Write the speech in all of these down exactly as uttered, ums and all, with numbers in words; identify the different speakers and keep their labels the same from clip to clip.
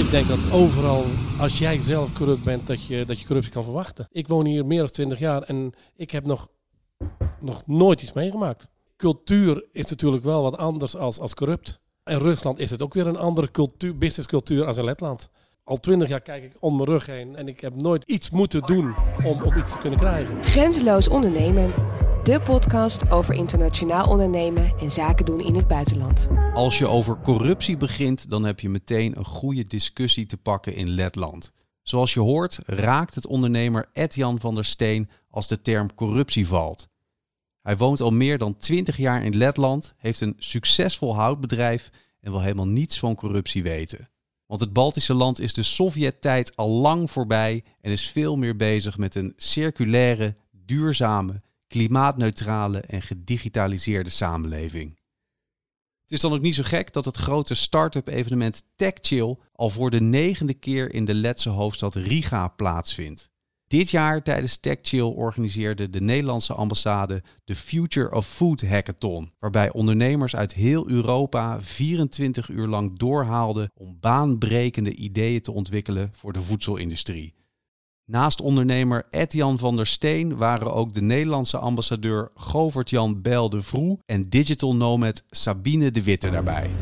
Speaker 1: Ik denk dat overal, als jij zelf corrupt bent, dat je, dat je corruptie kan verwachten. Ik woon hier meer dan twintig jaar en ik heb nog, nog nooit iets meegemaakt. Cultuur is natuurlijk wel wat anders als, als corrupt. In Rusland is het ook weer een andere cultuur, businesscultuur als in Letland. Al twintig jaar kijk ik om mijn rug heen en ik heb nooit iets moeten doen om, om iets te kunnen krijgen.
Speaker 2: Grenzeloos ondernemen. De podcast over internationaal ondernemen en zaken doen in het buitenland.
Speaker 3: Als je over corruptie begint, dan heb je meteen een goede discussie te pakken in Letland. Zoals je hoort, raakt het ondernemer Ed-Jan van der Steen als de term corruptie valt. Hij woont al meer dan twintig jaar in Letland, heeft een succesvol houtbedrijf en wil helemaal niets van corruptie weten. Want het Baltische land is de Sovjet-tijd al lang voorbij en is veel meer bezig met een circulaire, duurzame, klimaatneutrale en gedigitaliseerde samenleving. Het is dan ook niet zo gek dat het grote start-up evenement TechChill al voor de negende keer in de Letse hoofdstad Riga plaatsvindt. Dit jaar tijdens TechChill organiseerde de Nederlandse ambassade de Future of Food Hackathon, waarbij ondernemers uit heel Europa vierentwintig uur lang doorhaalden om baanbrekende ideeën te ontwikkelen voor de voedselindustrie. Naast ondernemer Ed-Jan van der Steen waren ook de Nederlandse ambassadeur Govert-Jan Bijl de Vroe en digital nomad Sabine de Witte daarbij.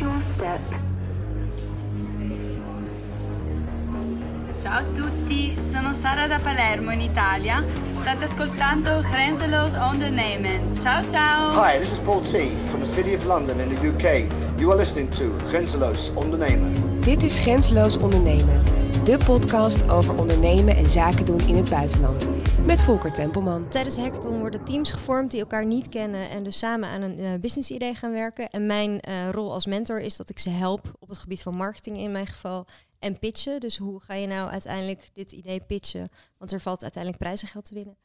Speaker 4: Ciao a tutti, sono Sara da Palermo in Italia. State ascoltando Grenzeloos Ondernemen. Ciao ciao.
Speaker 5: Hi, this is Paul T. from the City of London in the U K. You are listening to Grenzeloos Ondernemen.
Speaker 2: Dit is Grenzeloos Ondernemen. De podcast over ondernemen en zaken doen in het buitenland. Met Volker Tempelman.
Speaker 6: Tijdens de hackathon worden teams gevormd die elkaar niet kennen en dus samen aan een uh, business idee gaan werken. En mijn uh, rol als mentor is dat ik ze help op het gebied van marketing in mijn geval en pitchen. Dus hoe ga je nou uiteindelijk dit idee pitchen? Want er valt uiteindelijk prijzengeld te winnen.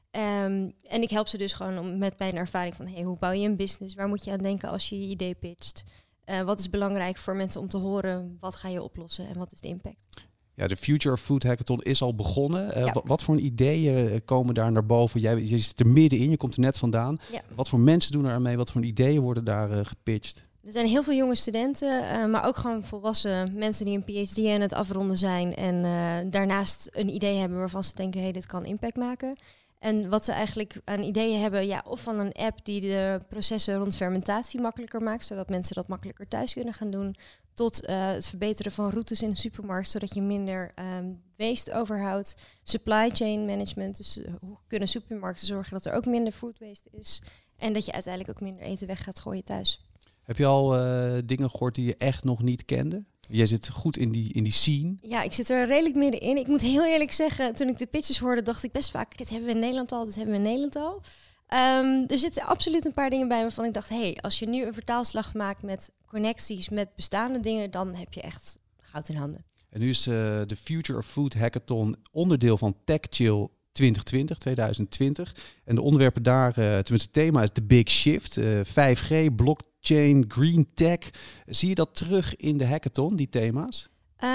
Speaker 6: Um, en ik help ze dus gewoon om, met mijn ervaring van hey, hoe bouw je een business? Waar moet je aan denken als je je idee pitcht? Uh, wat is belangrijk voor mensen om te horen? Wat ga je oplossen en wat is de impact?
Speaker 3: Ja, de Future of Food Hackathon is al begonnen. Uh,
Speaker 6: ja.
Speaker 3: wat, wat voor ideeën komen daar naar boven? Jij, je zit er middenin, je komt er net vandaan. Ja. Wat voor mensen doen er aan mee? Wat voor ideeën worden daar uh, gepitcht?
Speaker 6: Er zijn heel veel jonge studenten, uh, maar ook gewoon volwassen mensen die een P H D aan het afronden zijn. En uh, daarnaast een idee hebben waarvan ze denken, hey, dit kan impact maken. En wat ze eigenlijk aan ideeën hebben, ja, of van een app die de processen rond fermentatie makkelijker maakt, zodat mensen dat makkelijker thuis kunnen gaan doen, tot uh, het verbeteren van routes in de supermarkt, zodat je minder um, waste overhoudt. Supply chain management, dus uh, hoe kunnen supermarkten zorgen dat er ook minder food waste is en dat je uiteindelijk ook minder eten weg gaat gooien thuis.
Speaker 3: Heb je al uh, dingen gehoord die je echt nog niet kende? Jij zit goed in die, in die scene.
Speaker 6: Ja, ik zit er redelijk middenin. Ik moet heel eerlijk zeggen, toen ik de pitches hoorde, dacht ik best vaak, dit hebben we in Nederland al, dit hebben we in Nederland al. Um, er zitten absoluut een paar dingen bij waarvan ik dacht, hey, als je nu een vertaalslag maakt met connecties, met bestaande dingen, dan heb je echt goud in handen.
Speaker 3: En nu is uh, de Future of Food Hackathon onderdeel van TechChill twintig twintig, tweeduizend twintig. En de onderwerpen daar, uh, tenminste het thema is de Big Shift, uh, vijf G, blockchain, green tech. Zie je dat terug in de hackathon, die thema's?
Speaker 6: Uh,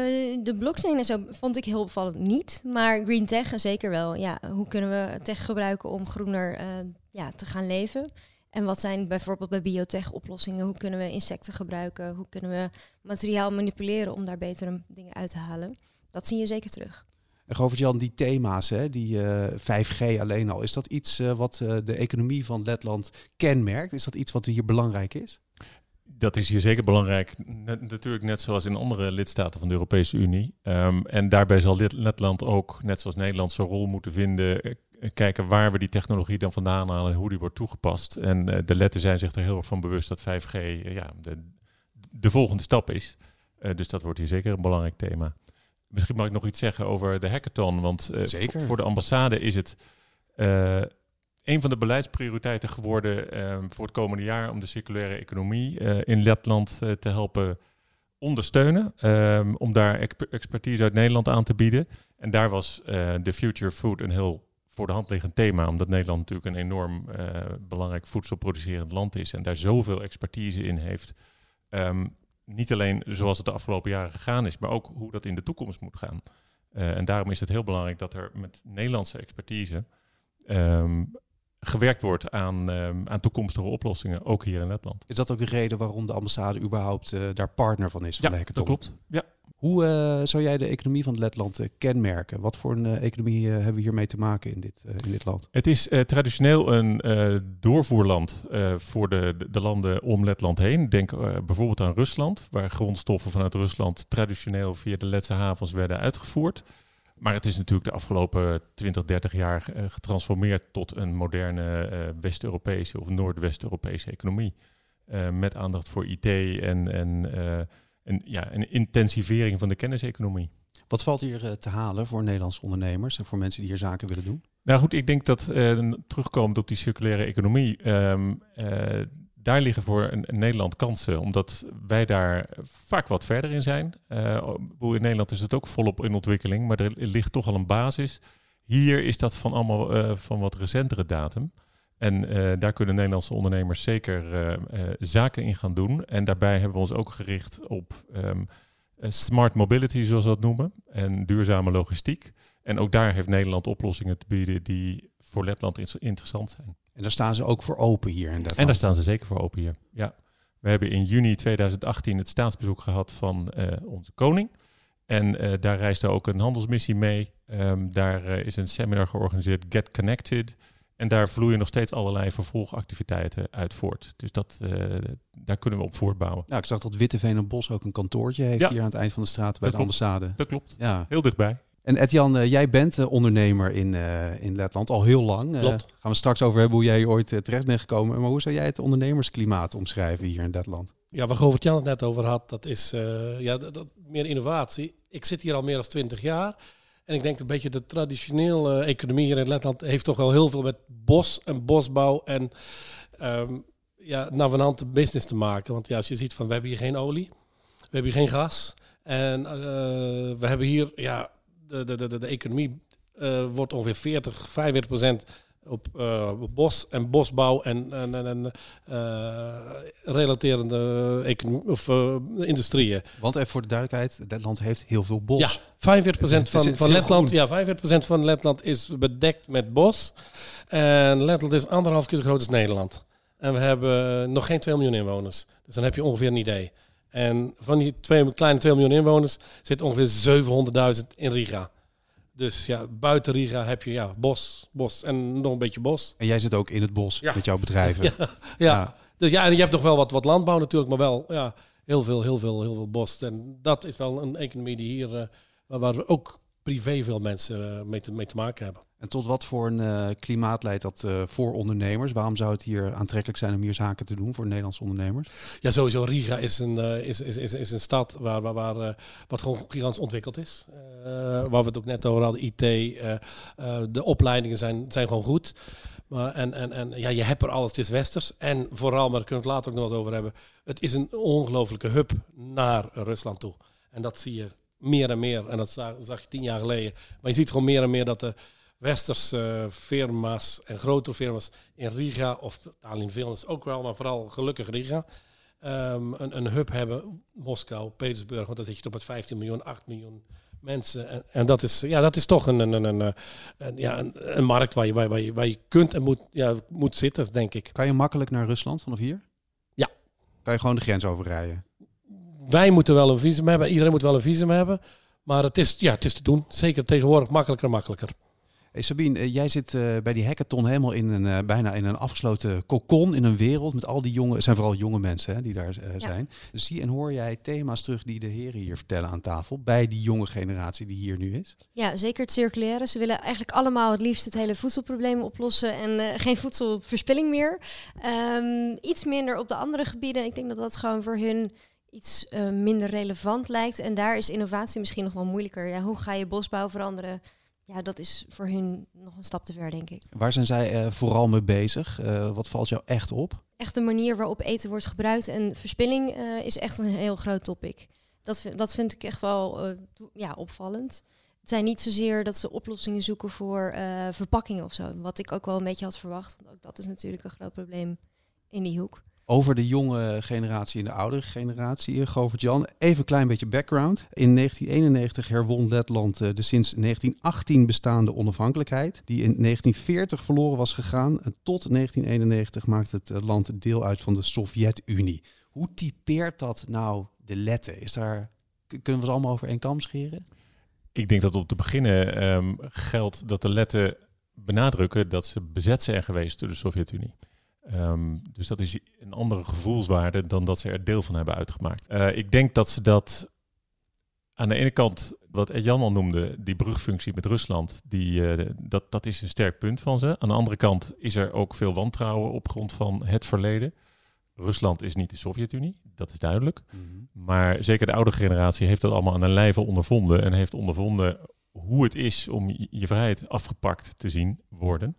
Speaker 6: de blockchain en zo vond ik heel opvallend niet, maar green tech zeker wel. Ja, hoe kunnen we tech gebruiken om groener uh, ja, te gaan leven? En wat zijn bijvoorbeeld bij biotech oplossingen? Hoe kunnen we insecten gebruiken? Hoe kunnen we materiaal manipuleren om daar betere dingen uit te halen? Dat zie je zeker terug.
Speaker 3: En Govert-Jan, die thema's, hè, die uh, vijf G alleen al, is dat iets uh, wat uh, de economie van Letland kenmerkt? Is dat iets wat hier belangrijk is?
Speaker 7: Dat is hier zeker belangrijk. Net, natuurlijk net zoals in andere lidstaten van de Europese Unie. Um, en daarbij zal dit Letland ook, net zoals Nederland, zijn rol moeten vinden. Uh, kijken waar we die technologie dan vandaan halen en hoe die wordt toegepast. En uh, de Letten zijn zich er heel erg van bewust dat vijf G uh, ja, de, de volgende stap is. Uh, dus dat wordt hier zeker een belangrijk thema. Misschien mag ik nog iets zeggen over de hackathon. Want uh, v- voor de ambassade is het uh, een van de beleidsprioriteiten geworden uh, voor het komende jaar om de circulaire economie uh, in Letland uh, te helpen ondersteunen. Um, om daar exp- expertise uit Nederland aan te bieden. En daar was uh, de Future Food een heel voor de hand liggend thema. Omdat Nederland natuurlijk een enorm uh, belangrijk voedselproducerend land is. En daar zoveel expertise in heeft. Um, Niet alleen zoals het de afgelopen jaren gegaan is, maar ook hoe dat in de toekomst moet gaan. Uh, en daarom is het heel belangrijk dat er met Nederlandse expertise um, gewerkt wordt aan, um, aan toekomstige oplossingen, ook hier in Letland.
Speaker 3: Is dat ook de reden waarom de ambassade überhaupt uh, daar partner van is van
Speaker 7: ja,
Speaker 3: de hackathon?
Speaker 7: Dat klopt. Ja.
Speaker 3: Hoe uh, zou jij de economie van Letland uh, kenmerken? Wat voor een uh, economie uh, hebben we hiermee te maken in dit, uh, in dit land?
Speaker 7: Het is uh, traditioneel een uh, doorvoerland uh, voor de, de landen om Letland heen. Denk uh, bijvoorbeeld aan Rusland, waar grondstoffen vanuit Rusland traditioneel via de Letse havens werden uitgevoerd. Maar het is natuurlijk de afgelopen twintig, dertig jaar uh, getransformeerd tot een moderne uh, West-Europese of Noordwest-Europese economie. Uh, met aandacht voor I T en... en uh, Een, ja, een intensivering van de kenniseconomie.
Speaker 3: Wat valt hier uh, te halen voor Nederlandse ondernemers en voor mensen die hier zaken willen doen?
Speaker 7: Nou goed, ik denk dat uh, terugkomend op die circulaire economie, um, uh, daar liggen voor een, een Nederland kansen, omdat wij daar vaak wat verder in zijn. Uh, in Nederland is het ook volop in ontwikkeling, maar er ligt toch al een basis. Hier is dat van allemaal uh, van wat recentere datum. En uh, daar kunnen Nederlandse ondernemers zeker uh, uh, zaken in gaan doen. En daarbij hebben we ons ook gericht op um, uh, smart mobility, zoals we dat noemen. En duurzame logistiek. En ook daar heeft Nederland oplossingen te bieden die voor Letland in- interessant zijn.
Speaker 3: En daar staan ze ook voor open hier in Letland?
Speaker 7: En daar staan ze zeker voor open hier, ja. We hebben in juni tweeduizend achttien het staatsbezoek gehad van uh, onze koning. En uh, daar reisde ook een handelsmissie mee. Um, daar uh, is een seminar georganiseerd, Get Connected. En daar vloeien nog steeds allerlei vervolgactiviteiten uit voort. Dus dat, uh, daar kunnen we op voortbouwen.
Speaker 3: Nou, ik zag dat Witteveen en Bos ook een kantoortje heeft ja. hier aan het eind van de straat bij dat de klopt. ambassade.
Speaker 7: Dat klopt,
Speaker 3: ja.
Speaker 7: Heel dichtbij.
Speaker 3: En Ed-Jan, uh, jij bent uh, ondernemer in, uh, in Letland al heel lang. Uh,
Speaker 1: Klopt.
Speaker 3: Gaan we straks over hebben hoe jij hier ooit uh, terecht bent gekomen. Maar hoe zou jij het ondernemersklimaat omschrijven hier in Letland?
Speaker 1: Ja, waar Govert-Jan het net over had, dat is uh, ja, dat, dat, meer innovatie. Ik zit hier al meer dan twintig jaar. En ik denk een beetje de traditionele uh, economie hier in Letland heeft toch wel heel veel met bos en bosbouw en um, ja, navenante business te maken. Want ja, als je ziet van we hebben hier geen olie, we hebben hier geen gas. En uh, we hebben hier, ja, de, de, de, de economie uh, wordt ongeveer veertig, vijfenveertig procent op uh, bos en bosbouw en, en, en, en uh, relaterende economie of uh, industrieën.
Speaker 3: Want even voor de duidelijkheid, Letland heeft heel veel bos.
Speaker 1: Ja, vijfenveertig procent van,
Speaker 3: het
Speaker 1: van Letland, ja, vijfenveertig procent van Letland is bedekt met bos. En Letland is anderhalf keer zo groot als Nederland. En we hebben nog geen twee miljoen inwoners. Dus dan heb je ongeveer een idee. En van die twee, kleine twee miljoen inwoners zit ongeveer zevenhonderdduizend in Riga. Dus ja, buiten Riga heb je ja, bos, bos en nog een beetje bos.
Speaker 3: En jij zit ook in het bos ja. met jouw bedrijven.
Speaker 1: Ja, ja. ja. Dus ja, en je hebt nog wel wat, wat landbouw natuurlijk, maar wel ja, heel veel, heel veel, heel veel bos. En dat is wel een economie die hier, uh, waar we ook privé veel mensen uh, mee, te, mee te maken hebben.
Speaker 3: En tot wat voor een uh, klimaat leidt dat uh, voor ondernemers? Waarom zou het hier aantrekkelijk zijn om hier zaken te doen voor Nederlandse ondernemers?
Speaker 1: Ja, sowieso Riga is een, uh, is, is, is, is een stad waar, waar, waar, uh, wat gewoon gigantisch ontwikkeld is. Uh, waar we het ook net over hadden, I T, uh, uh, de opleidingen zijn, zijn gewoon goed. Maar en, en, en ja, je hebt er alles, het is westers. En vooral, maar daar kunnen we het later ook nog eens over hebben, het is een ongelofelijke hub naar Rusland toe. En dat zie je meer en meer. En dat zag, zag je tien jaar geleden. Maar je ziet gewoon meer en meer dat de westerse uh, firma's en grotere firma's in Riga, of Tallinn, Vilnius ook wel, maar vooral gelukkig Riga, um, een, een hub hebben. Moskou, Petersburg, want dan zit je op het vijftien miljoen, acht miljoen mensen. En, en dat, is, ja, dat is toch een, een, een, een, een, ja, een, een markt waar je, waar, je, waar je kunt en moet, ja, moet zitten, denk ik.
Speaker 3: Kan je makkelijk naar Rusland vanaf hier?
Speaker 1: Ja.
Speaker 3: Kan je gewoon de grens overrijden?
Speaker 1: Wij moeten wel een visum hebben, iedereen moet wel een visum hebben. Maar het is, ja, het is te doen. Zeker tegenwoordig makkelijker en makkelijker.
Speaker 3: Hey Sabine, uh, jij zit uh, bij die hackathon helemaal in een, uh, bijna in een afgesloten kokon in een wereld met al die jonge, het zijn vooral jonge mensen hè, die daar uh, zijn. Ja. Dus zie en hoor jij thema's terug die de heren hier vertellen aan tafel bij die jonge generatie die hier nu is?
Speaker 6: Ja, zeker het circulaire. Ze willen eigenlijk allemaal het liefst het hele voedselprobleem oplossen en uh, geen voedselverspilling meer. Um, iets minder op de andere gebieden. Ik denk dat dat gewoon voor hun iets uh, minder relevant lijkt. En daar is innovatie misschien nog wel moeilijker. Ja, hoe ga je bosbouw veranderen? Ja, dat is voor hun nog een stap te ver, denk ik.
Speaker 3: Waar zijn zij uh, vooral mee bezig? Uh, wat valt jou echt op?
Speaker 6: Echt de manier waarop eten wordt gebruikt. En verspilling uh, is echt een heel groot topic. Dat, dat vind ik echt wel uh, ja, opvallend. Het zijn niet zozeer dat ze oplossingen zoeken voor uh, verpakkingen of zo. Wat ik ook wel een beetje had verwacht. Want ook dat is natuurlijk een groot probleem in die hoek.
Speaker 3: Over de jonge generatie en de oudere generatie, Govert-Jan. Even een klein beetje background. In negentien eenennegentig herwon Letland de sinds negentien achttien bestaande onafhankelijkheid, die in negentien veertig verloren was gegaan. Tot negentien eenennegentig maakte het land deel uit van de Sovjet-Unie. Hoe typeert dat nou de Letten? Is daar, kunnen we ze allemaal over één kam scheren?
Speaker 7: Ik denk dat om te beginnen um, geldt dat de Letten benadrukken dat ze bezet zijn geweest door de Sovjet-Unie. Um, dus dat is een andere gevoelswaarde dan dat ze er deel van hebben uitgemaakt. Uh, ik denk dat ze dat aan de ene kant, wat Ed-Jan al noemde, die brugfunctie met Rusland, die, uh, dat, dat is een sterk punt van ze. Aan de andere kant is er ook veel wantrouwen op grond van het verleden. Rusland is niet de Sovjet-Unie, dat is duidelijk. Mm-hmm. Maar zeker de oude generatie heeft dat allemaal aan een lijve ondervonden en heeft ondervonden hoe het is om je vrijheid afgepakt te zien worden.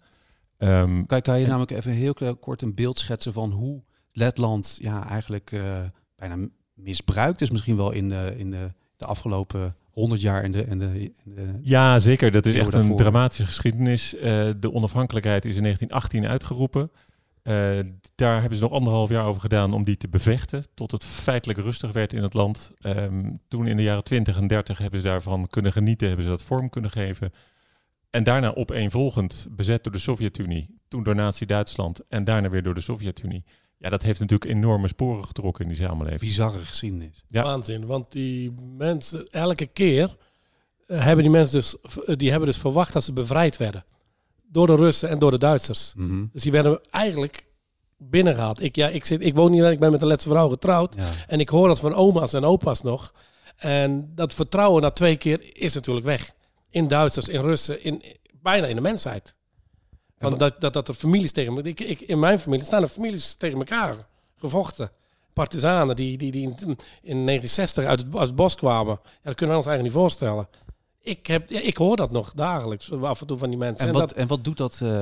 Speaker 7: Um,
Speaker 3: kan, kan je
Speaker 7: en,
Speaker 3: namelijk even heel kort een beeld schetsen van hoe Letland ja, eigenlijk uh, bijna misbruikt is, misschien wel in de, in de, de afgelopen honderd jaar in de, in de, in de
Speaker 7: Ja, zeker. Dat is echt
Speaker 3: daarvoor.
Speaker 7: een dramatische geschiedenis. Uh, de onafhankelijkheid is in negentien achttien uitgeroepen. Uh, daar hebben ze nog anderhalf jaar over gedaan om die te bevechten, tot het feitelijk rustig werd in het land. Um, toen in de jaren twintig en dertig hebben ze daarvan kunnen genieten, hebben ze dat vorm kunnen geven. En daarna opeenvolgend bezet door de Sovjet-Unie, toen door Nazi-Duitsland en daarna weer door de Sovjet-Unie. Ja, dat heeft natuurlijk enorme sporen getrokken in die samenleving.
Speaker 3: Bizarre geschiedenis.
Speaker 1: Ja. Waanzin, want die mensen, elke keer uh, hebben die mensen dus, uh, die hebben dus verwacht dat ze bevrijd werden. Door de Russen en door de Duitsers.
Speaker 3: Mm-hmm.
Speaker 1: Dus die werden eigenlijk binnengehaald. Ik, ja, ik, zit, ik woon hier, ik ben met een Letse vrouw getrouwd.
Speaker 3: Ja.
Speaker 1: En ik hoor dat van oma's en opa's nog. En dat vertrouwen na twee keer is natuurlijk weg. In Duitsers, in Russen, in, bijna in de mensheid. Want dat, dat, dat er families tegen me... Ik, ik, in mijn familie staan er families tegen elkaar gevochten. Partizanen die, die, die in, in negentien zestig uit het, uit het bos kwamen. Ja, dat kunnen we ons eigenlijk niet voorstellen. Ik, heb, ja, ik hoor dat nog dagelijks, af en toe van die mensen.
Speaker 3: En,
Speaker 1: en,
Speaker 3: wat,
Speaker 1: dat,
Speaker 3: en wat doet dat, uh,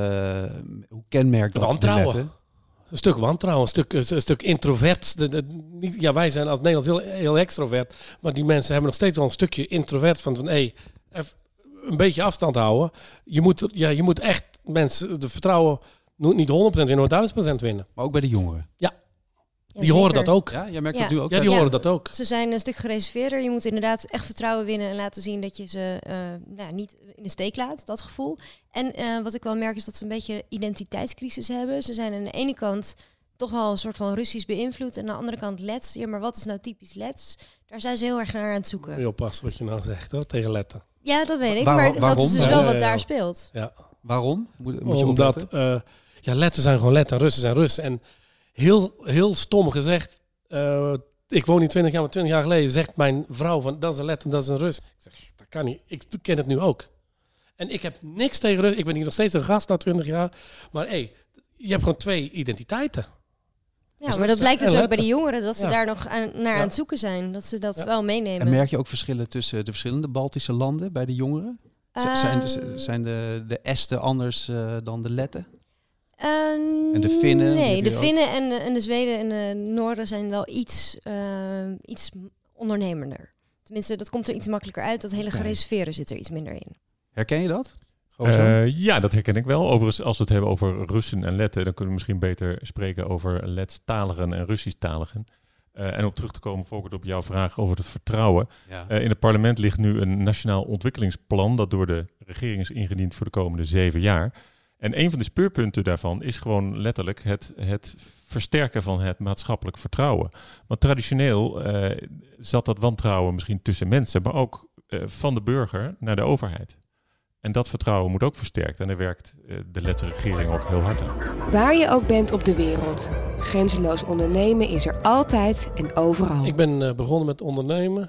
Speaker 3: hoe kenmerkt dat
Speaker 1: wantrouwen.
Speaker 3: de Letten?
Speaker 1: Een stuk wantrouwen, een stuk, een stuk introvert. De, de, niet, ja, wij zijn als Nederland heel, heel extrovert. Maar die mensen hebben nog steeds wel een stukje introvert van... van hey, even een beetje afstand houden. Je moet, ja, je moet echt mensen de vertrouwen niet honderd procent winnen, maar duizend procent winnen.
Speaker 3: Maar ook bij de jongeren?
Speaker 1: Ja.
Speaker 6: Ja,
Speaker 1: die horen
Speaker 6: zeker.
Speaker 1: dat ook.
Speaker 3: Ja, jij merkt
Speaker 6: Ja.
Speaker 3: dat nu ook?
Speaker 1: Ja, die
Speaker 6: Ja.
Speaker 1: horen dat ook.
Speaker 6: Ze zijn een stuk gereserveerder. Je moet inderdaad echt vertrouwen winnen en laten zien dat je ze uh, nou, niet in de steek laat, dat gevoel. En uh, wat ik wel merk is dat ze een beetje identiteitscrisis hebben. Ze zijn aan de ene kant toch wel een soort van Russisch beïnvloed en aan de andere kant Lets. Ja, maar wat is nou typisch Lets? Daar zijn ze heel erg naar aan het zoeken.
Speaker 1: Moet je oppassen wat je nou zegt, hoor, tegen Letten.
Speaker 6: Ja, dat weet ik.
Speaker 3: Waar-
Speaker 6: maar
Speaker 3: waarom?
Speaker 6: dat is dus
Speaker 1: Ja,
Speaker 6: wel
Speaker 1: ja,
Speaker 6: wat
Speaker 1: ja.
Speaker 6: daar speelt.
Speaker 1: Ja.
Speaker 3: Waarom? Moet, moet je
Speaker 1: Omdat,
Speaker 3: opletten?
Speaker 1: uh, ja, Letten zijn gewoon Letten, Russen zijn Russen. En heel, heel stom gezegd, uh, ik woon hier twintig jaar, maar twintig jaar geleden zegt mijn vrouw van, dat is een Letten, dat is een Rus. Ik zeg, dat kan niet. Ik ken het nu ook. En ik heb niks tegen Russen. Ik ben hier nog steeds een gast na twintig jaar. Maar hé, hey, je hebt gewoon twee identiteiten.
Speaker 6: Ja,
Speaker 1: Dus
Speaker 6: maar
Speaker 1: dat
Speaker 6: dat blijkt
Speaker 1: is-
Speaker 6: dus
Speaker 1: en
Speaker 6: ook bij de
Speaker 1: Letten.
Speaker 6: jongeren, dat ze
Speaker 1: Ja.
Speaker 6: daar nog aan, naar
Speaker 1: Ja.
Speaker 6: aan het zoeken zijn. Dat ze dat
Speaker 1: Ja.
Speaker 6: wel meenemen.
Speaker 3: En merk je ook verschillen tussen de verschillende Baltische landen bij de jongeren? Z- zijn
Speaker 6: Ehm,
Speaker 3: zijn de, de Esten anders uh, dan de Letten?
Speaker 6: Uh,
Speaker 3: En de Finnen, die
Speaker 6: Nee,
Speaker 3: heb
Speaker 6: de
Speaker 3: je ook.
Speaker 6: Finnen en de, en de Zweden en de Noorden zijn wel iets, uh, iets ondernemender. Tenminste, dat komt er iets makkelijker uit. Dat hele
Speaker 3: Oké.
Speaker 6: gereserveerde zit er iets minder in.
Speaker 3: Herken je dat? Gewoon zo?
Speaker 7: Uh, ja, dat herken ik wel. Overigens, als we het hebben over Russen en Letten, dan kunnen we misschien beter spreken over Letstaligen en Russisch-taligen. Uh, en om terug te komen, Volkert, op jouw vraag over het vertrouwen.
Speaker 3: Ja.
Speaker 7: Uh, in het parlement ligt nu een nationaal ontwikkelingsplan dat door de regering is ingediend voor de komende zeven jaar. En een van de speurpunten daarvan is gewoon letterlijk het, het versterken van het maatschappelijk vertrouwen. Want traditioneel uh, zat dat wantrouwen misschien tussen mensen, maar ook uh, van de burger naar de overheid. En dat vertrouwen moet ook versterkt. En daar werkt uh, de Letse regering ook heel hard aan.
Speaker 2: Waar je ook bent op de wereld. Grenzeloos ondernemen is er altijd en overal.
Speaker 1: Ik ben uh, begonnen met ondernemen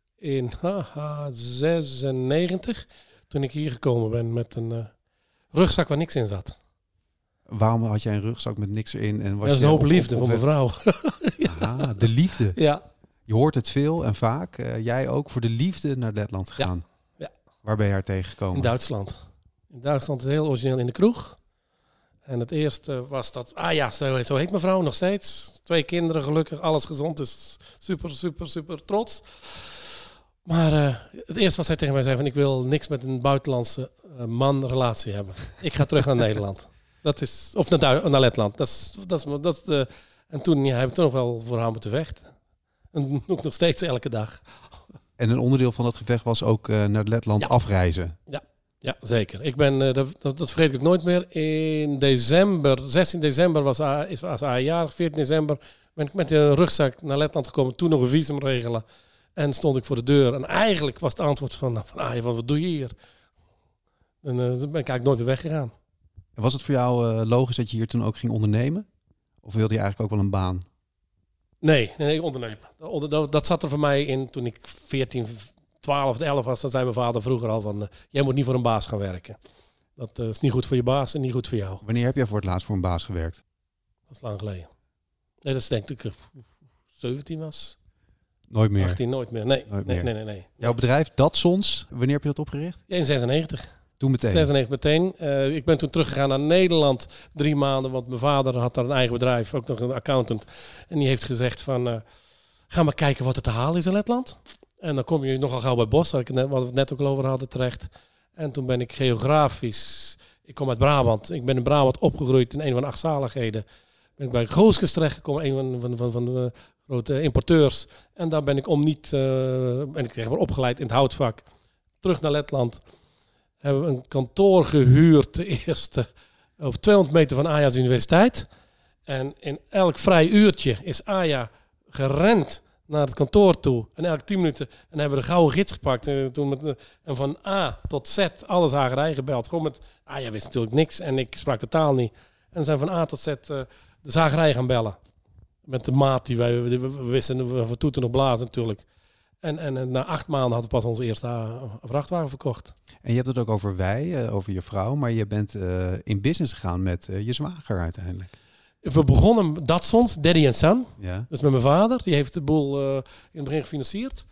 Speaker 1: in haha, zesennegentig. Toen ik hier gekomen ben met een uh, rugzak waar niks in zat.
Speaker 3: Waarom had jij een rugzak met niks erin? En was
Speaker 1: Dat is
Speaker 3: je
Speaker 1: een hoop
Speaker 3: op- op-
Speaker 1: liefde
Speaker 3: op
Speaker 1: voor mijn
Speaker 3: weg-
Speaker 1: vrouw.
Speaker 3: Aha, de liefde.
Speaker 1: Ja,
Speaker 3: Je hoort het veel en vaak. Uh, jij ook voor de liefde naar Letland
Speaker 1: Ja.
Speaker 3: gegaan.
Speaker 1: Ja.
Speaker 3: Waar ben je haar tegengekomen?
Speaker 1: in Duitsland. In Duitsland is het heel origineel in de kroeg. En het eerste was dat... Ah ja, zo, zo heet mijn vrouw nog steeds. Twee kinderen, gelukkig, alles gezond. Dus super, super, super trots. Maar uh, het eerste wat zij tegen mij zei van... ik wil niks met een buitenlandse uh, man relatie hebben. Ik ga terug naar Nederland. Dat is, of naar, Du- naar Letland. Dat is, dat is, dat is de, en toen ja, heb ik toch nog wel voor haar moeten vechten. En ook nog steeds elke dag.
Speaker 3: En een onderdeel van dat gevecht was ook uh, naar Letland
Speaker 1: Ja.
Speaker 3: afreizen.
Speaker 1: Ja, zeker. Ik ben, uh, dat, dat, dat vergeet ik nooit meer. In december, zestien december was A, is was A jarig, veertien december ben ik met een rugzak naar Letland gekomen. Toen nog een visum regelen. En stond ik voor de deur. En eigenlijk was het antwoord van, van ah, wat doe je hier? En uh, dan ben ik eigenlijk nooit weer weggegaan.
Speaker 3: Was het voor jou uh, logisch dat je hier toen ook ging ondernemen? Of wilde je eigenlijk ook wel een baan?
Speaker 1: Nee, nee, ik onderneem. Dat, dat zat er voor mij in toen ik veertien, twaalf, elf was. Dan zei mijn vader vroeger al van, uh, jij moet niet voor een baas gaan werken. Dat uh, is niet goed voor je baas en niet goed voor jou.
Speaker 3: Wanneer heb jij voor het laatst voor een baas gewerkt?
Speaker 1: Dat is lang geleden. Nee, dat is denk ik uh, zeventien was.
Speaker 3: Nooit meer?
Speaker 1: achttien, nooit meer. Nee,
Speaker 3: nooit
Speaker 1: nee,
Speaker 3: meer.
Speaker 1: nee, nee, nee.
Speaker 3: Jouw bedrijf, Datsons, wanneer heb je dat opgericht?
Speaker 1: Ja, in zesennegentig.
Speaker 3: Toen meteen?
Speaker 1: zesennegentig meteen. Uh, ik ben toen teruggegaan naar Nederland drie maanden, want mijn vader had daar een eigen bedrijf, ook nog een accountant. En die heeft gezegd van, uh, ga maar kijken wat er te halen is in Letland. En dan kom je nogal gauw bij Bos, waar, ik net, waar we het net ook al over hadden, terecht. En toen ben ik geografisch, ik kom uit Brabant, ik ben in Brabant opgegroeid in een van de acht zaligheden. Ben ik bij Gooskes terechtgekomen, een van, van, van, van de grote importeurs. En daar ben ik om niet, uh, ben ik zeg maar opgeleid in het houtvak. Terug naar Letland. Hebben we een kantoor gehuurd, de eerste, op tweehonderd meter van Aya's Universiteit. En in elk vrij uurtje is Aya gerend naar het kantoor toe. En elke tien minuten en dan hebben we de gouden gids gepakt. En, toen met, en van A tot Z alle zagerij gebeld. Gewoon met, Aya wist natuurlijk niks en ik sprak de taal niet. En zijn van A tot Z uh, de zagerij gaan bellen. Met de maat die wij we, we wisten, we toeten nog blazen natuurlijk. En, en, en na acht maanden hadden we pas onze eerste uh, vrachtwagen verkocht.
Speaker 3: En je hebt het ook over wij, uh, over je vrouw, maar je bent uh, in business gegaan met uh, je zwager uiteindelijk.
Speaker 1: We begonnen Datsons, Daddy and Son.
Speaker 3: Ja.
Speaker 1: Dus met mijn vader. Die heeft de boel uh, in het begin gefinancierd.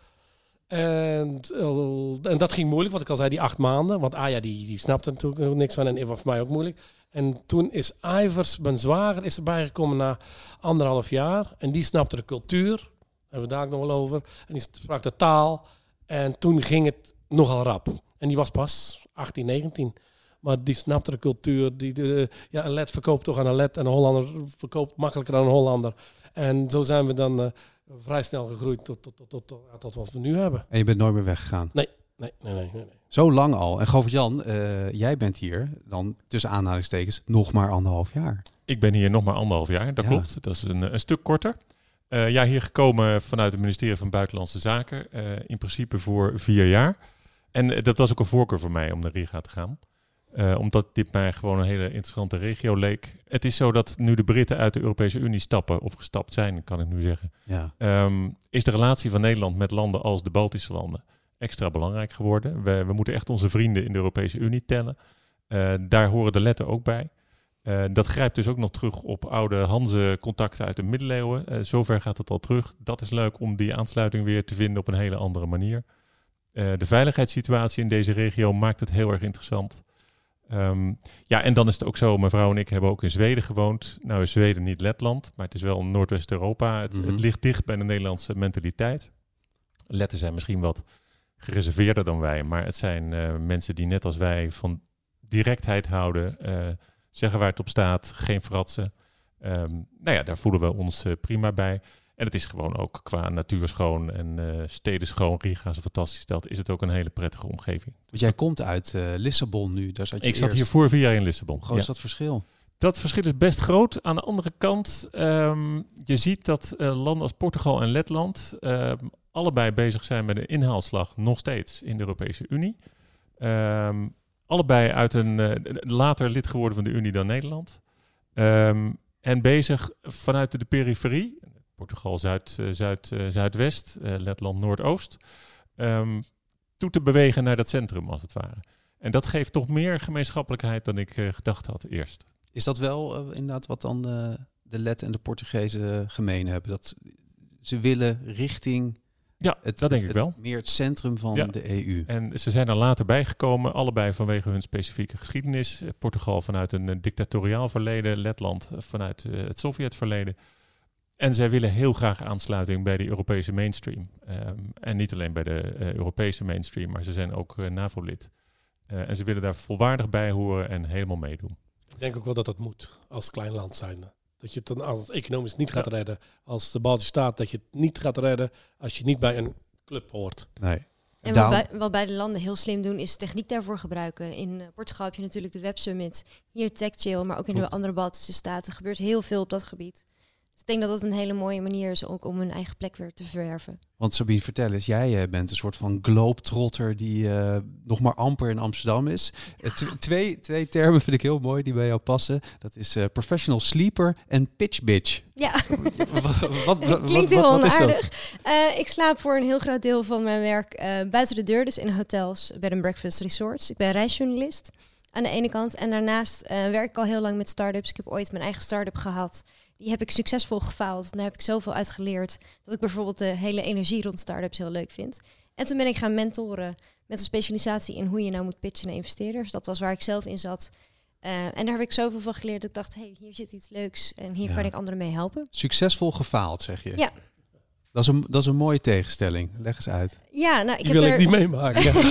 Speaker 1: En, uh, en dat ging moeilijk, wat ik al zei, die acht maanden. Want Aya die, die snapte natuurlijk niks van en het was voor mij ook moeilijk. En toen is Ivers, mijn zwager, is erbij gekomen na anderhalf jaar. En die snapte de cultuur. Daar hebben we daar ook nog wel over. En die sprak de taal. En toen ging het nogal rap. En die was pas achttien, negentien. Maar die snapte de cultuur. Die, de, ja, een Let verkoopt toch aan een Let. En een Hollander verkoopt makkelijker dan een Hollander. En zo zijn we dan uh, vrij snel gegroeid tot, tot, tot, tot, tot, tot wat we nu hebben.
Speaker 3: En je bent nooit meer weggegaan?
Speaker 1: Nee, nee, nee, nee. nee, nee.
Speaker 3: Zo lang al. En Govert-Jan, uh, jij bent hier dan tussen aanhalingstekens nog maar anderhalf jaar.
Speaker 7: Ik ben hier nog maar anderhalf jaar, dat ja. klopt. Dat is een, een stuk korter. Uh, ja, hier gekomen vanuit het ministerie van Buitenlandse Zaken. Uh, in principe voor vier jaar. En uh, dat was ook een voorkeur voor mij om naar Riga te gaan. Uh, omdat dit mij gewoon een hele interessante regio leek. Het is zo dat nu de Britten uit de Europese Unie stappen, of gestapt zijn, kan ik nu zeggen.
Speaker 3: Ja.
Speaker 7: Um, is de relatie van Nederland met landen als de Baltische landen extra belangrijk geworden. We, we moeten echt onze vrienden in de Europese Unie tellen. Uh, daar horen de Letten ook bij. Uh, dat grijpt dus ook nog terug op oude Hanze-contacten uit de middeleeuwen. Uh, zover gaat het al terug. Dat is leuk om die aansluiting weer te vinden op een hele andere manier. Uh, de veiligheidssituatie in deze regio maakt het heel erg interessant. Um, ja, en dan is het ook zo, mijn vrouw en ik hebben ook in Zweden gewoond. Nou is Zweden niet Letland, maar het is wel Noordwest-Europa. Het, mm-hmm. het ligt dicht bij de Nederlandse mentaliteit. Letten zijn misschien wat gereserveerder dan wij, maar het zijn uh, mensen die net als wij van directheid houden, uh, zeggen waar het op staat, geen fratsen. Um, nou ja, daar voelen we ons uh, prima bij. En het is gewoon ook qua natuur schoon en uh, steden schoon. Riga is een fantastische stad. Is het ook een hele prettige omgeving.
Speaker 3: Want jij komt uit uh, Lissabon nu. Daar zat je
Speaker 7: ik zat
Speaker 3: eerst.
Speaker 7: hier voor vier jaar in Lissabon.
Speaker 3: Hoe groot
Speaker 7: ja.
Speaker 3: is dat verschil?
Speaker 7: Dat verschil is best groot. Aan de andere kant, um, je ziet dat uh, landen als Portugal en Letland uh, allebei bezig zijn met een inhaalslag nog steeds in de Europese Unie. Um, allebei uit een uh, later lid geworden van de Unie dan Nederland. Um, en bezig vanuit de periferie. Portugal Zuid, uh, Zuid, uh, Zuidwest, uh, Letland Noordoost, um, toe te bewegen naar dat centrum als het ware. En dat geeft toch meer gemeenschappelijkheid dan ik uh, gedacht had eerst.
Speaker 3: Is dat wel uh, inderdaad wat dan uh, de Letten en de Portugezen gemeen hebben? Dat ze willen richting
Speaker 7: ja,
Speaker 3: het,
Speaker 7: dat denk
Speaker 3: het,
Speaker 7: ik wel.
Speaker 3: meer het centrum van ja. de E U.
Speaker 7: En ze zijn er later bijgekomen, allebei vanwege hun specifieke geschiedenis. Portugal vanuit een uh, dictatoriaal verleden, Letland vanuit uh, het Sovjetverleden. En zij willen heel graag aansluiting bij de Europese mainstream. Um, en niet alleen bij de uh, Europese mainstream, maar ze zijn ook uh, NAVO-lid. Uh, en ze willen daar volwaardig bij horen en helemaal meedoen.
Speaker 1: Ik denk ook wel dat dat moet, als klein land zijnde. Dat je het dan als economisch niet gaat ja. redden. Als de Baltische staat, dat je het niet gaat redden als je niet bij een club hoort.
Speaker 3: Nee.
Speaker 6: En wat, bij, wat beide landen heel slim doen, is techniek daarvoor gebruiken. In uh, Portugal heb je natuurlijk de Web Summit. Hier TechChill, maar ook in de andere Baltische staten gebeurt heel veel op dat gebied. ik denk dat dat een hele mooie manier is ook om hun eigen plek weer te verwerven.
Speaker 3: Want Sabine, vertel eens, jij uh, bent een soort van globetrotter die uh, nog maar amper in Amsterdam is. Uh, t- twee, twee termen vind ik heel mooi die bij jou passen. Dat is uh, professional sleeper en pitch bitch.
Speaker 6: Ja,
Speaker 3: wat, wat, wat,
Speaker 6: klinkt heel
Speaker 3: wat, wat is dat?
Speaker 6: onaardig. Uh, ik slaap voor een heel groot deel van mijn werk uh, buiten de deur, dus in hotels, bed and breakfast resorts. Ik ben reisjournalist aan de ene kant. En daarnaast uh, werk ik al heel lang met start-ups. Ik heb ooit mijn eigen start-up gehad. Die heb ik succesvol gefaald. Daar heb ik zoveel uit geleerd dat ik bijvoorbeeld de hele energie rond start-ups heel leuk vind. En toen ben ik gaan mentoren met een specialisatie in hoe je nou moet pitchen naar investeerders. Dat was waar ik zelf in zat. Uh, en daar heb ik zoveel van geleerd dat ik dacht, hey, hier zit iets leuks en hier
Speaker 3: Ja.
Speaker 6: kan ik anderen mee helpen.
Speaker 3: Succesvol gefaald, zeg je?
Speaker 6: Ja.
Speaker 3: Dat is een, dat is een mooie tegenstelling. Leg eens uit.
Speaker 6: Ja, nou, ik
Speaker 1: Die
Speaker 6: heb
Speaker 1: wil
Speaker 6: er...
Speaker 1: ik niet meemaken. Ja.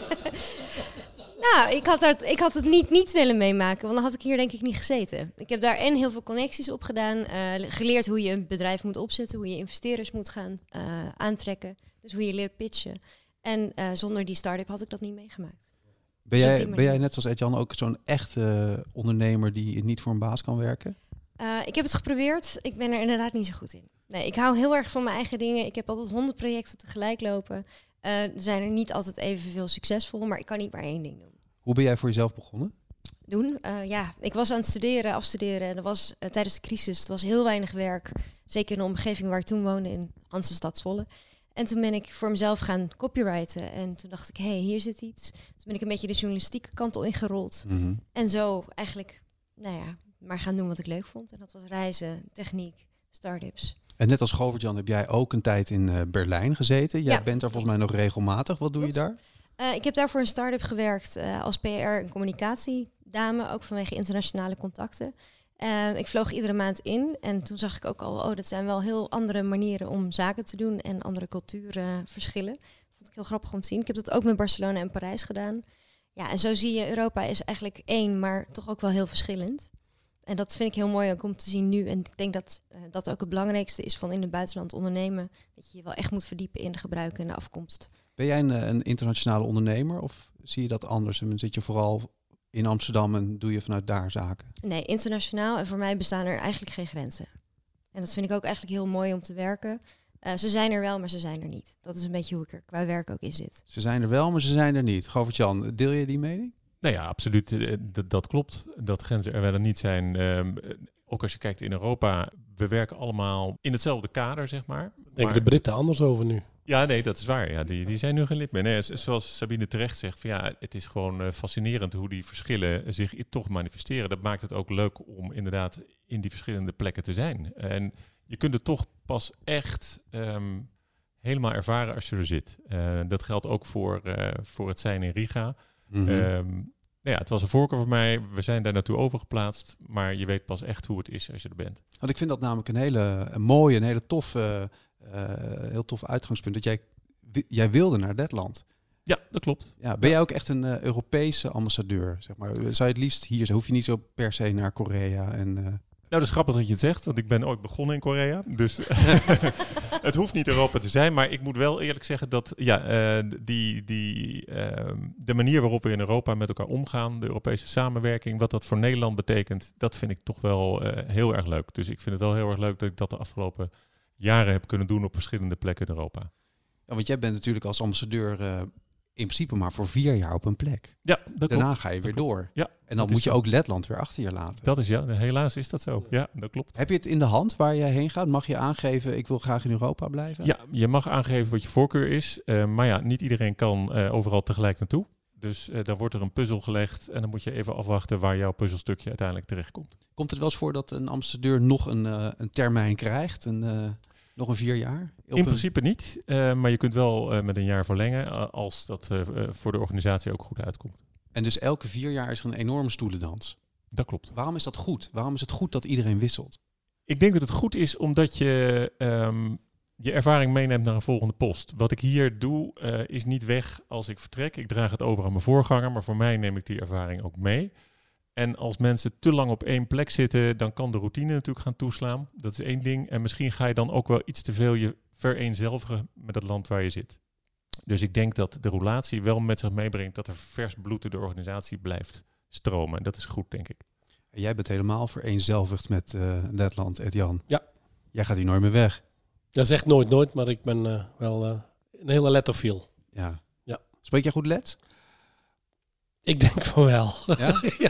Speaker 6: Nou, ik had, er, ik had het niet, niet willen meemaken, want dan had ik hier denk ik niet gezeten. Ik heb daar en heel veel connecties op gedaan, uh, geleerd hoe je een bedrijf moet opzetten, hoe je investeerders moet gaan uh, aantrekken. Dus hoe je leert pitchen. En uh, zonder die start-up had ik dat niet meegemaakt.
Speaker 3: Ben
Speaker 6: Dus op
Speaker 3: jij,
Speaker 6: die
Speaker 3: ben
Speaker 6: manier.
Speaker 3: jij net zoals Ed-Jan ook zo'n echte ondernemer die niet voor een baas kan werken?
Speaker 6: Uh, ik heb het geprobeerd. Ik ben er inderdaad niet zo goed in. Nee, ik hou heel erg van mijn eigen dingen. Ik heb altijd honderd projecten tegelijk lopen. Uh, er zijn er niet altijd evenveel succesvol, maar ik kan niet maar één ding doen.
Speaker 3: Hoe ben jij voor jezelf begonnen?
Speaker 6: doen. Uh, ja, ik was aan het studeren, afstuderen. En dat was uh, tijdens de crisis. Het was heel weinig werk. Zeker in de omgeving waar ik toen woonde, in Hansestad Zwolle. En toen ben ik voor mezelf gaan copyrighten. En toen dacht ik, hé, hey, hier zit iets. Toen ben ik een beetje de journalistieke kant al ingerold.
Speaker 3: Mm-hmm.
Speaker 6: En zo eigenlijk, nou ja, maar gaan doen wat ik leuk vond. En dat was reizen, techniek, start-ups.
Speaker 3: En net als Govert-Jan heb jij ook een tijd in uh, Berlijn gezeten. Jij
Speaker 6: Ja,
Speaker 3: bent daar volgens mij nog regelmatig. Wat doe je daar?
Speaker 6: Uh, ik heb daar voor een start-up gewerkt uh, als P R en communicatiedame, ook vanwege internationale contacten. Uh, ik vloog iedere maand in en toen zag ik ook al, oh, dat zijn wel heel andere manieren om zaken te doen en andere cultuurverschillen. Dat vond ik heel grappig om te zien. Ik heb dat ook met Barcelona en Parijs gedaan. Ja, en zo zie je, Europa is eigenlijk één, maar toch ook wel heel verschillend. En dat vind ik heel mooi ook om te zien nu. En ik denk dat uh, dat ook het belangrijkste is van in het buitenland ondernemen. Dat je je wel echt moet verdiepen in de gebruiken en de afkomst.
Speaker 3: Ben jij een, een internationale ondernemer of zie je dat anders? En zit je vooral in Amsterdam en doe je vanuit daar zaken?
Speaker 6: Nee, internationaal. En voor mij bestaan er eigenlijk geen grenzen. En dat vind ik ook eigenlijk heel mooi om te werken. Uh, ze zijn er wel, maar ze zijn er niet. Dat is een beetje hoe ik er qua werk ook in zit.
Speaker 3: Ze zijn er wel, maar ze zijn er niet. Govert-Jan, deel je die mening?
Speaker 7: Nou ja, absoluut. Dat, dat klopt. Dat grenzen er wel en niet zijn. Um, ook als je kijkt in Europa, we werken allemaal in hetzelfde kader, zeg maar.
Speaker 1: Denken
Speaker 7: maar,
Speaker 1: de Britten anders over nu?
Speaker 7: Ja, nee, dat is waar. Ja, die, die zijn nu geen lid meer. Nee, zoals Sabine terecht zegt, van, ja, het is gewoon uh, fascinerend hoe die verschillen zich toch manifesteren. Dat maakt het ook leuk om inderdaad in die verschillende plekken te zijn. En je kunt het toch pas echt um, helemaal ervaren als je er zit. Uh, dat geldt ook voor, uh, voor het zijn in Riga.
Speaker 3: Mm-hmm.
Speaker 7: Um, nou ja, het was een voorkeur voor mij. We zijn daar naartoe overgeplaatst. Maar je weet pas echt hoe het is als je er bent.
Speaker 3: Want ik vind dat namelijk een hele een mooie, een hele toffe, uh, heel tof uitgangspunt. Dat jij, jij wilde naar dat land.
Speaker 7: Ja, dat klopt.
Speaker 3: Ja, ben jij ook echt een uh, Europese ambassadeur? Zeg maar? Zou je het liefst hier zijn? Hoef je niet zo per se naar Korea en... Uh...
Speaker 7: Nou, dat is grappig dat je het zegt, want ik ben ooit begonnen in Korea. Dus het hoeft niet Europa te zijn. Maar ik moet wel eerlijk zeggen dat ja, uh, die, die, uh, de manier waarop we in Europa met elkaar omgaan, de Europese samenwerking, wat dat voor Nederland betekent, dat vind ik toch wel uh, heel erg leuk. Dus ik vind het wel heel erg leuk dat ik dat de afgelopen jaren heb kunnen doen op verschillende plekken in Europa.
Speaker 3: Ja, want jij bent natuurlijk als ambassadeur uh, in principe maar voor vier jaar op een plek.
Speaker 7: Ja, dat
Speaker 3: Daarna
Speaker 7: klopt.
Speaker 3: ga je weer
Speaker 7: dat
Speaker 3: door.
Speaker 7: Ja,
Speaker 3: en dan moet je
Speaker 7: zo.
Speaker 3: ook Letland weer achter je laten.
Speaker 7: Dat is ja, helaas is dat zo. Ja, dat klopt.
Speaker 3: Heb je het in de hand waar je heen gaat? Mag je aangeven, ik wil graag in Europa blijven?
Speaker 7: Ja, je mag aangeven wat je voorkeur is. Uh, maar ja, niet iedereen kan uh, overal tegelijk naartoe. Dus uh, dan wordt er een puzzel gelegd en dan moet je even afwachten waar jouw puzzelstukje uiteindelijk terechtkomt.
Speaker 3: Komt het wel eens voor dat een ambassadeur nog een, uh, een termijn krijgt? Een, uh, nog een vier jaar? Op
Speaker 7: in een... principe niet, uh, maar je kunt wel uh, met een jaar verlengen uh, als dat uh, uh, voor de organisatie ook goed uitkomt.
Speaker 3: En dus elke vier jaar is er een enorme stoelendans?
Speaker 7: Dat klopt.
Speaker 3: Waarom is dat goed? Waarom is het goed dat iedereen wisselt?
Speaker 7: Ik denk dat het goed is omdat je um, je ervaring meeneemt naar een volgende post. Wat ik hier doe uh, is niet weg als ik vertrek. Ik draag het over aan mijn voorganger, maar voor mij neem ik die ervaring ook mee. En als mensen te lang op één plek zitten, dan kan de routine natuurlijk gaan toeslaan. Dat is één ding. En misschien ga je dan ook wel iets te veel je vereenzelvigen met het land waar je zit. Dus ik denk dat de roulatie wel met zich meebrengt dat er vers bloed door de organisatie blijft stromen. En dat is goed, denk ik.
Speaker 3: Jij bent helemaal vereenzelvigd met uh, Letland, Ed-Jan.
Speaker 1: Ja.
Speaker 3: Jij gaat hier nooit meer weg.
Speaker 1: Dat is echt nooit nooit, maar ik ben uh, wel uh, een hele letterfiel.
Speaker 3: Ja.
Speaker 1: ja.
Speaker 3: Spreek jij goed Lets?
Speaker 1: Ik denk van wel.
Speaker 3: Ja?
Speaker 1: ja.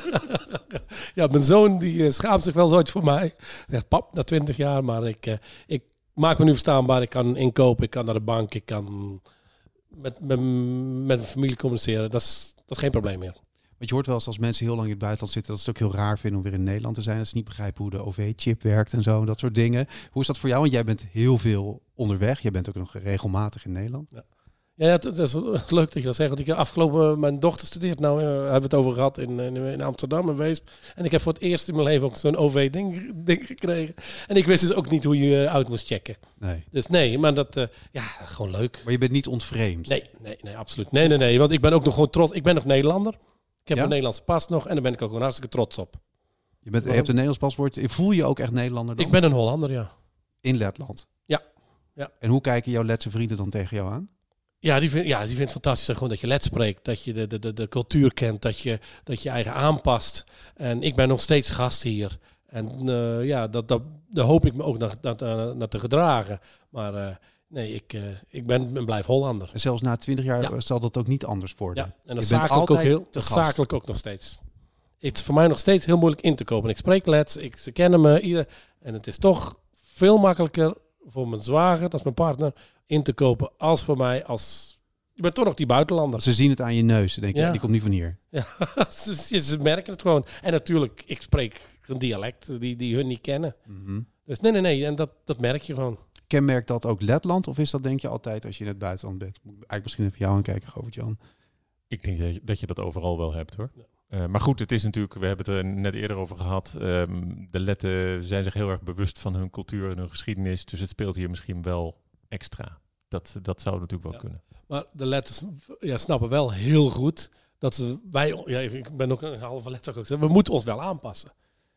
Speaker 1: ja, mijn zoon die uh, schaamt zich wel zoiets voor mij. Zegt pap, na twintig jaar, maar ik, uh, ik maak me nu verstaanbaar. Ik kan inkopen, ik kan naar de bank, ik kan met, met, met mijn familie communiceren. Dat is, dat is geen probleem meer.
Speaker 3: Want je hoort wel eens als mensen heel lang in het buitenland zitten, dat ze het ook heel raar vinden om weer in Nederland te zijn. Dat ze niet begrijpen hoe de O V-chip werkt en zo, dat soort dingen. Hoe is dat voor jou? Want jij bent heel veel onderweg. Jij bent ook nog regelmatig in Nederland.
Speaker 1: Ja. Ja, het, het is leuk dat je dat zegt. Want ik afgelopen, mijn dochter studeert nou, uh, hebben we het over gehad in, in, in Amsterdam en Weesp. En ik heb voor het eerst in mijn leven ook zo'n O V-ding ding gekregen. En ik wist dus ook niet hoe je uit moest checken.
Speaker 3: Nee.
Speaker 1: Dus nee, maar dat, uh, ja, gewoon leuk.
Speaker 3: Maar je bent niet ontvreemd?
Speaker 1: Nee, nee, nee, absoluut. Nee, nee, nee, want ik ben ook nog gewoon trots. Ik ben nog Nederlander. Ik heb
Speaker 3: ja?
Speaker 1: een Nederlandse pas nog en daar ben ik ook gewoon hartstikke trots op.
Speaker 3: Je, bent, je hebt een Nederlands paspoort. Voel je ook echt Nederlander dan?
Speaker 1: Ik ben een Hollander, ja.
Speaker 3: In Letland?
Speaker 1: Ja. ja.
Speaker 3: En hoe kijken jouw Letse vrienden dan tegen jou aan?
Speaker 1: Ja, die vindt ja, die vindt het fantastisch gewoon dat je Lets spreekt, dat je de, de, de, de cultuur kent, dat je, dat je eigen aanpast. En ik ben nog steeds gast hier. En uh, ja, dat, dat, daar hoop ik me ook naar, naar, naar te gedragen. Maar uh, nee, ik, uh, ik ben en blijf Hollander.
Speaker 3: En zelfs na twintig jaar
Speaker 1: ja.
Speaker 3: zal dat ook niet anders worden.
Speaker 1: Ja, en dat zakelijk ook heel, dat zakelijk ook nog steeds. Het is voor mij nog steeds heel moeilijk in te kopen. Ik spreek Lets, ik, ze kennen me, ieder, en het is toch veel makkelijker voor mijn zwager, dat is mijn partner, in te kopen als voor mij als... Je bent toch nog die buitenlander.
Speaker 3: Ze zien het aan je neus. Ze denken,
Speaker 1: ja.
Speaker 3: ja, die komt niet van hier.
Speaker 1: Ja, ze, ze merken het gewoon. En natuurlijk, ik spreek een dialect die, die hun niet kennen.
Speaker 3: Mm-hmm.
Speaker 1: Dus nee, nee, nee. En dat, dat merk je gewoon.
Speaker 3: Kenmerkt dat ook Letland? Of is dat denk je altijd als je in het buitenland bent? Moet ik eigenlijk misschien even jou aankijken, Govert-Jan.
Speaker 7: Ik denk dat je, dat je dat overal wel hebt, hoor. Ja. Uh, maar goed, het is natuurlijk, we hebben het er net eerder over gehad. Um, de Letten zijn zich heel erg bewust van hun cultuur en hun geschiedenis. Dus het speelt hier misschien wel extra. Dat, dat zou natuurlijk wel ja. kunnen.
Speaker 1: Maar de Letters ja, snappen wel heel goed dat ze, wij, ja, ik ben ook een halve Letter ook, we moeten ons wel aanpassen.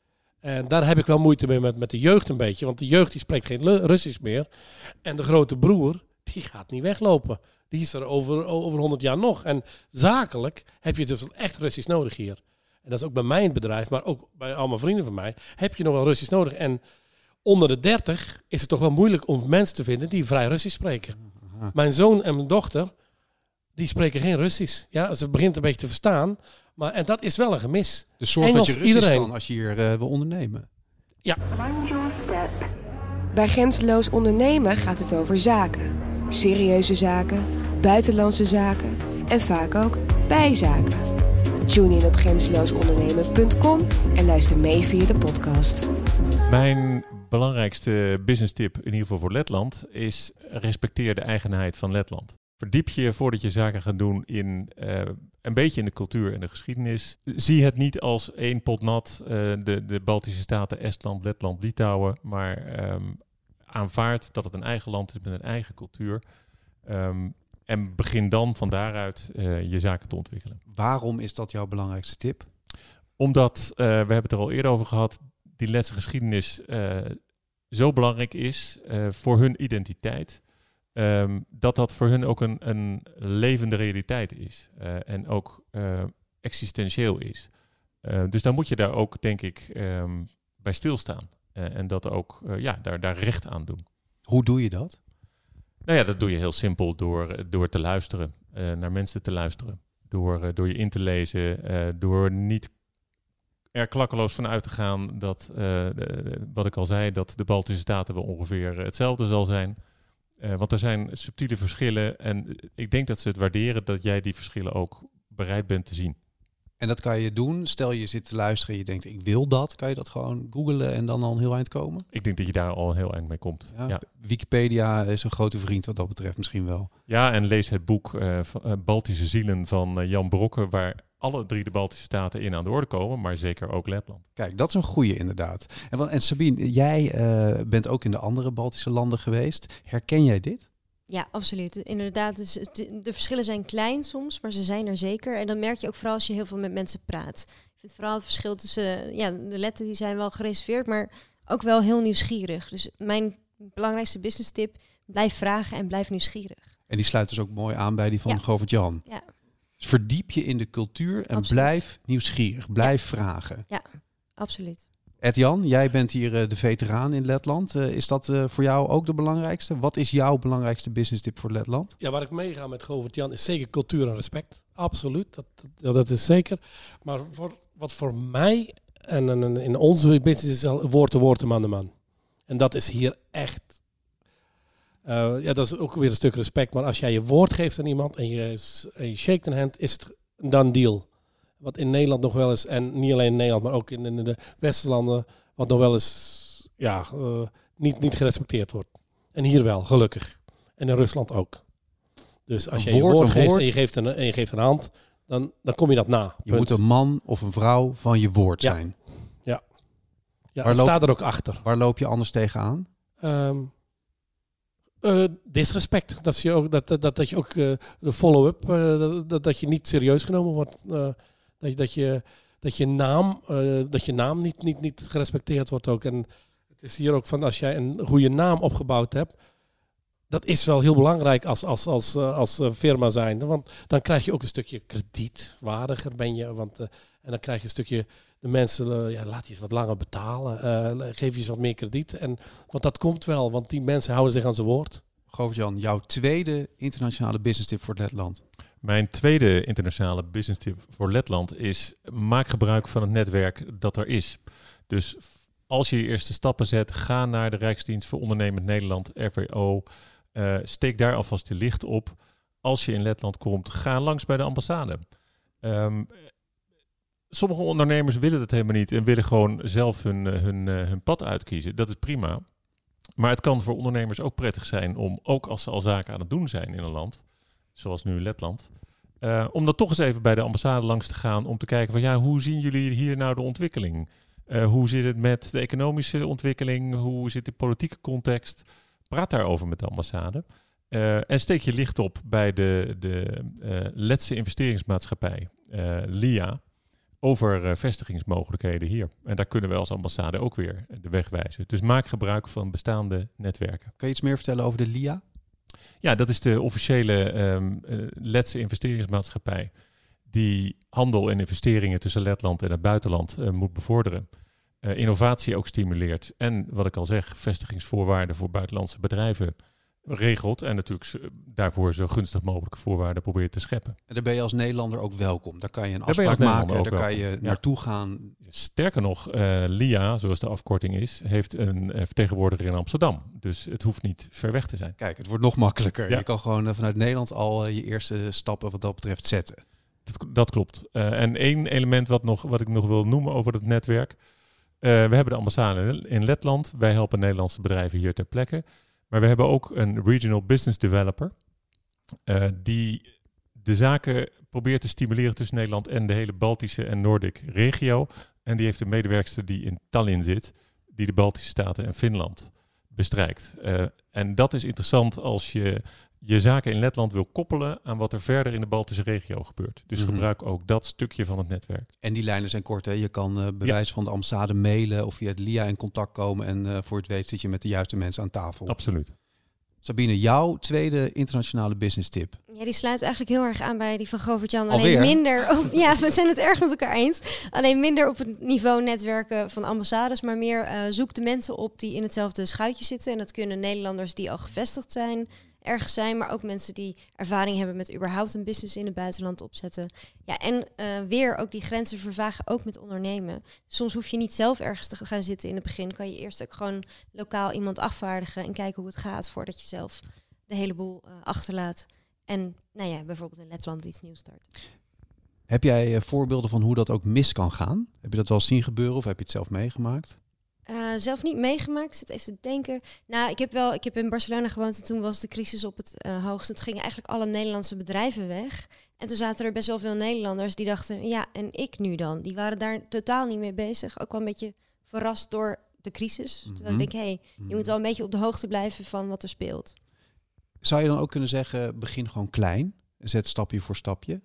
Speaker 1: En daar heb ik wel moeite mee met, met de jeugd een beetje. Want de jeugd die spreekt geen Russisch meer. En de grote broer, die gaat niet weglopen. Die is er over, over honderd jaar nog. En zakelijk heb je dus echt Russisch nodig hier. En dat is ook bij mijn bedrijf, maar ook bij allemaal vrienden van mij, heb je nog wel Russisch nodig. En onder de dertig is het toch wel moeilijk om mensen te vinden die vrij Russisch spreken. Aha. Mijn zoon en mijn dochter, die spreken geen Russisch. Ja, ze begint een beetje te verstaan. Maar, en dat is wel een gemis.
Speaker 3: Dus zorg Engels, dat je Russisch iedereen. kan als je hier uh, wil ondernemen.
Speaker 1: Ja.
Speaker 2: Bij Grenzeloos Ondernemen gaat het over zaken. Serieuze zaken, buitenlandse zaken en vaak ook bijzaken. Tune in op grenzeloos ondernemen punt com en luister mee via de podcast.
Speaker 7: Mijn belangrijkste business tip, in ieder geval voor Letland, is respecteer de eigenheid van Letland. Verdiep je voordat je zaken gaat doen in uh, een beetje in de cultuur en de geschiedenis. Zie het niet als één pot nat, uh, de, de Baltische Staten, Estland, Letland, Litouwen, maar um, aanvaard dat het een eigen land is met een eigen cultuur. Um, en begin dan van daaruit uh, je zaken te ontwikkelen.
Speaker 3: Waarom is dat jouw belangrijkste tip?
Speaker 7: Omdat, uh, we hebben het er al eerder over gehad, die Letse geschiedenis uh, zo belangrijk is uh, voor hun identiteit. Um, dat dat voor hun ook een, een levende realiteit is. Uh, en ook uh, existentieel is. Uh, dus dan moet je daar ook, denk ik, um, bij stilstaan. Uh, en dat ook, uh, ja, daar, daar recht aan doen.
Speaker 3: Hoe doe je dat?
Speaker 7: Nou ja, dat doe je heel simpel door, door te luisteren. Uh, naar mensen te luisteren. Door, uh, door je in te lezen. Uh, door niet er klakkeloos van uit te gaan dat, uh, de, wat ik al zei, dat de Baltische Staten wel ongeveer hetzelfde zal zijn. Uh, want er zijn subtiele verschillen en ik denk dat ze het waarderen dat jij die verschillen ook bereid bent te zien.
Speaker 3: En dat kan je doen. Stel je zit te luisteren en je denkt ik wil dat. Kan je dat gewoon googlen en dan al een heel eind komen?
Speaker 7: Ik denk dat je daar al een heel eind mee komt.
Speaker 3: Ja,
Speaker 7: ja.
Speaker 3: Wikipedia is een grote vriend wat dat betreft misschien wel.
Speaker 7: Ja, en lees het boek uh, Baltische Zielen van uh, Jan Brokke, waar alle drie de Baltische Staten in aan de orde komen, maar zeker ook Letland.
Speaker 3: Kijk, dat is een goeie inderdaad. En, en Sabine, jij uh, bent ook in de andere Baltische landen geweest. Herken jij dit?
Speaker 6: Ja, absoluut. Inderdaad, dus de verschillen zijn klein soms, maar ze zijn er zeker. En dan merk je ook vooral als je heel veel met mensen praat. Ik vind vooral het verschil tussen, ja, de Letten die zijn wel gereserveerd, maar ook wel heel nieuwsgierig. Dus mijn belangrijkste business tip, blijf vragen en blijf nieuwsgierig.
Speaker 3: En die sluit dus ook mooi aan bij die van ja. Govert-Jan.
Speaker 6: Ja.
Speaker 3: Dus verdiep je in de cultuur en
Speaker 6: absoluut.
Speaker 3: Blijf nieuwsgierig, blijf
Speaker 6: ja.
Speaker 3: vragen.
Speaker 6: Ja, absoluut.
Speaker 3: Ed-Jan, jij bent hier uh, de veteraan in Letland. Uh, is dat uh, voor jou ook de belangrijkste? Wat is jouw belangrijkste business tip voor Letland?
Speaker 1: Ja, waar ik meega met Govert-Jan is zeker cultuur en respect. Absoluut, dat, dat, dat is zeker. Maar voor, wat voor mij en, en in onze business is al woord te woord, man de man. En dat is hier echt... Uh, ja, dat is ook weer een stuk respect. Maar als jij je woord geeft aan iemand en je, en je shake een hand, is het een done deal. Wat in Nederland nog wel eens, en niet alleen in Nederland, maar ook in, in de Westerlanden, wat nog wel eens ja, uh, niet, niet gerespecteerd wordt. En hier wel, gelukkig. En in Rusland ook. Dus als je je woord, woord geeft woord. En, je geeft een, en je geeft een hand, dan, dan kom je dat na.
Speaker 3: Je
Speaker 1: punt.
Speaker 3: moet een man of een vrouw van je woord
Speaker 1: ja.
Speaker 3: zijn.
Speaker 1: Ja, ja
Speaker 3: waar
Speaker 1: loop,
Speaker 3: staat
Speaker 1: er ook achter.
Speaker 3: Waar loop je anders tegenaan?
Speaker 1: Um, uh, disrespect. Dat je ook, dat, dat, dat je ook uh, de follow-up, uh, dat, dat je niet serieus genomen wordt. Uh, dat, je, dat, je, dat je naam, uh, dat je naam niet, niet, niet gerespecteerd wordt ook. En het is hier ook van, als jij een goede naam opgebouwd hebt, dat is wel heel belangrijk als, als, als, uh, als uh, firma zijnde. Want dan krijg je ook een stukje kredietwaardiger ben je. Want, uh, en dan krijg je een stukje, de mensen, uh, ja, laat je eens wat langer betalen. Uh, geef je eens wat meer krediet. En, want dat komt wel, want die mensen houden zich aan zijn woord.
Speaker 3: Govert-Jan, jouw tweede internationale business tip voor Letland.
Speaker 7: Mijn tweede internationale business tip voor Letland is: maak gebruik van het netwerk dat er is. Dus als je je eerste stappen zet, ga naar de Rijksdienst voor Ondernemend Nederland, R V O. Uh, steek daar alvast je licht op. Als je in Letland komt, ga langs bij de ambassade. Um, sommige ondernemers willen dat helemaal niet en willen gewoon zelf hun, hun, hun pad uitkiezen. Dat is prima. Maar het kan voor ondernemers ook prettig zijn om, ook als ze al zaken aan het doen zijn in een land, zoals nu Letland, uh, om dan toch eens even bij de ambassade langs te gaan om te kijken van ja, hoe zien jullie hier nou de ontwikkeling? Uh, hoe zit het met de economische ontwikkeling? Hoe zit de politieke context? Praat daarover met de ambassade. Uh, en steek je licht op bij de, de uh, Letse investeringsmaatschappij, uh, L I A, over uh, vestigingsmogelijkheden hier. En daar kunnen we als ambassade ook weer de weg wijzen. Dus maak gebruik van bestaande netwerken.
Speaker 3: Kan je iets meer vertellen over de L I A?
Speaker 7: Ja, dat is de officiële um, uh, Letse investeringsmaatschappij die handel en investeringen tussen Letland en het buitenland uh, moet bevorderen. Uh, innovatie ook stimuleert en, wat ik al zeg, vestigingsvoorwaarden voor buitenlandse bedrijven regelt en natuurlijk daarvoor zo gunstig mogelijke voorwaarden probeert te scheppen.
Speaker 3: En daar ben je als Nederlander ook welkom. Daar kan je een afspraak maken, daar kan je
Speaker 7: ja.
Speaker 3: naartoe gaan.
Speaker 7: Sterker nog, uh, L I A, zoals de afkorting is, heeft een uh, vertegenwoordiger in Amsterdam. Dus het hoeft niet ver weg te zijn.
Speaker 3: Kijk, het wordt nog makkelijker.
Speaker 7: Ja.
Speaker 3: Je kan gewoon uh, vanuit Nederland al uh, je eerste stappen wat dat betreft zetten.
Speaker 7: Dat, dat klopt. Uh, en één element wat, nog, wat ik nog wil noemen over het netwerk. Uh, we hebben de ambassade in Letland. Wij helpen Nederlandse bedrijven hier ter plekke. Maar we hebben ook een regional business developer uh, die de zaken probeert te stimuleren tussen Nederland en de hele Baltische en Noordic regio. En die heeft een medewerkster die in Tallinn zit, die de Baltische Staten en Finland bestrijkt. Uh, en dat is interessant als je je zaken in Letland wil koppelen aan wat er verder in de Baltische regio gebeurt. Dus mm-hmm. gebruik ook dat stukje van het netwerk.
Speaker 3: En die lijnen zijn kort, hè? Je kan uh, bewijs ja. van de ambassade mailen of via het L I A in contact komen en uh, voor het weet zit je met de juiste mensen aan tafel.
Speaker 7: Absoluut.
Speaker 3: Sabine, jouw tweede internationale business tip.
Speaker 6: Ja, die sluit eigenlijk heel erg aan bij die van Govert-Jan.
Speaker 3: Alweer?
Speaker 6: Alleen minder op, ja, we zijn het erg met elkaar eens. Alleen minder op het niveau netwerken van ambassades, maar meer uh, zoek de mensen op die in hetzelfde schuitje zitten. En dat kunnen Nederlanders die al gevestigd zijn, ergens zijn, maar ook mensen die ervaring hebben met überhaupt een business in het buitenland opzetten. Ja, en uh, weer ook die grenzen vervagen, ook met ondernemen. Soms hoef je niet zelf ergens te gaan zitten in het begin. Kan je eerst ook gewoon lokaal iemand afvaardigen en kijken hoe het gaat voordat je zelf de hele boel uh, achterlaat. En nou ja, bijvoorbeeld in Letland iets nieuws start.
Speaker 3: Heb jij uh, voorbeelden van hoe dat ook mis kan gaan? Heb je dat wel eens zien gebeuren of heb je het zelf meegemaakt?
Speaker 6: Uh, zelf niet meegemaakt, ik zit even te denken. Nou, ik heb wel, ik heb in Barcelona gewoond en toen was de crisis op het uh, hoogste. Toen gingen eigenlijk alle Nederlandse bedrijven weg. En toen zaten er best wel veel Nederlanders die dachten, ja, en ik nu dan? Die waren daar totaal niet mee bezig. Ook wel een beetje verrast door de crisis. Mm-hmm. Terwijl ik denk, hé, hey, je mm-hmm. moet wel een beetje op de hoogte blijven van wat er speelt.
Speaker 3: Zou je dan ook kunnen zeggen, begin gewoon klein. Zet stapje voor stapje.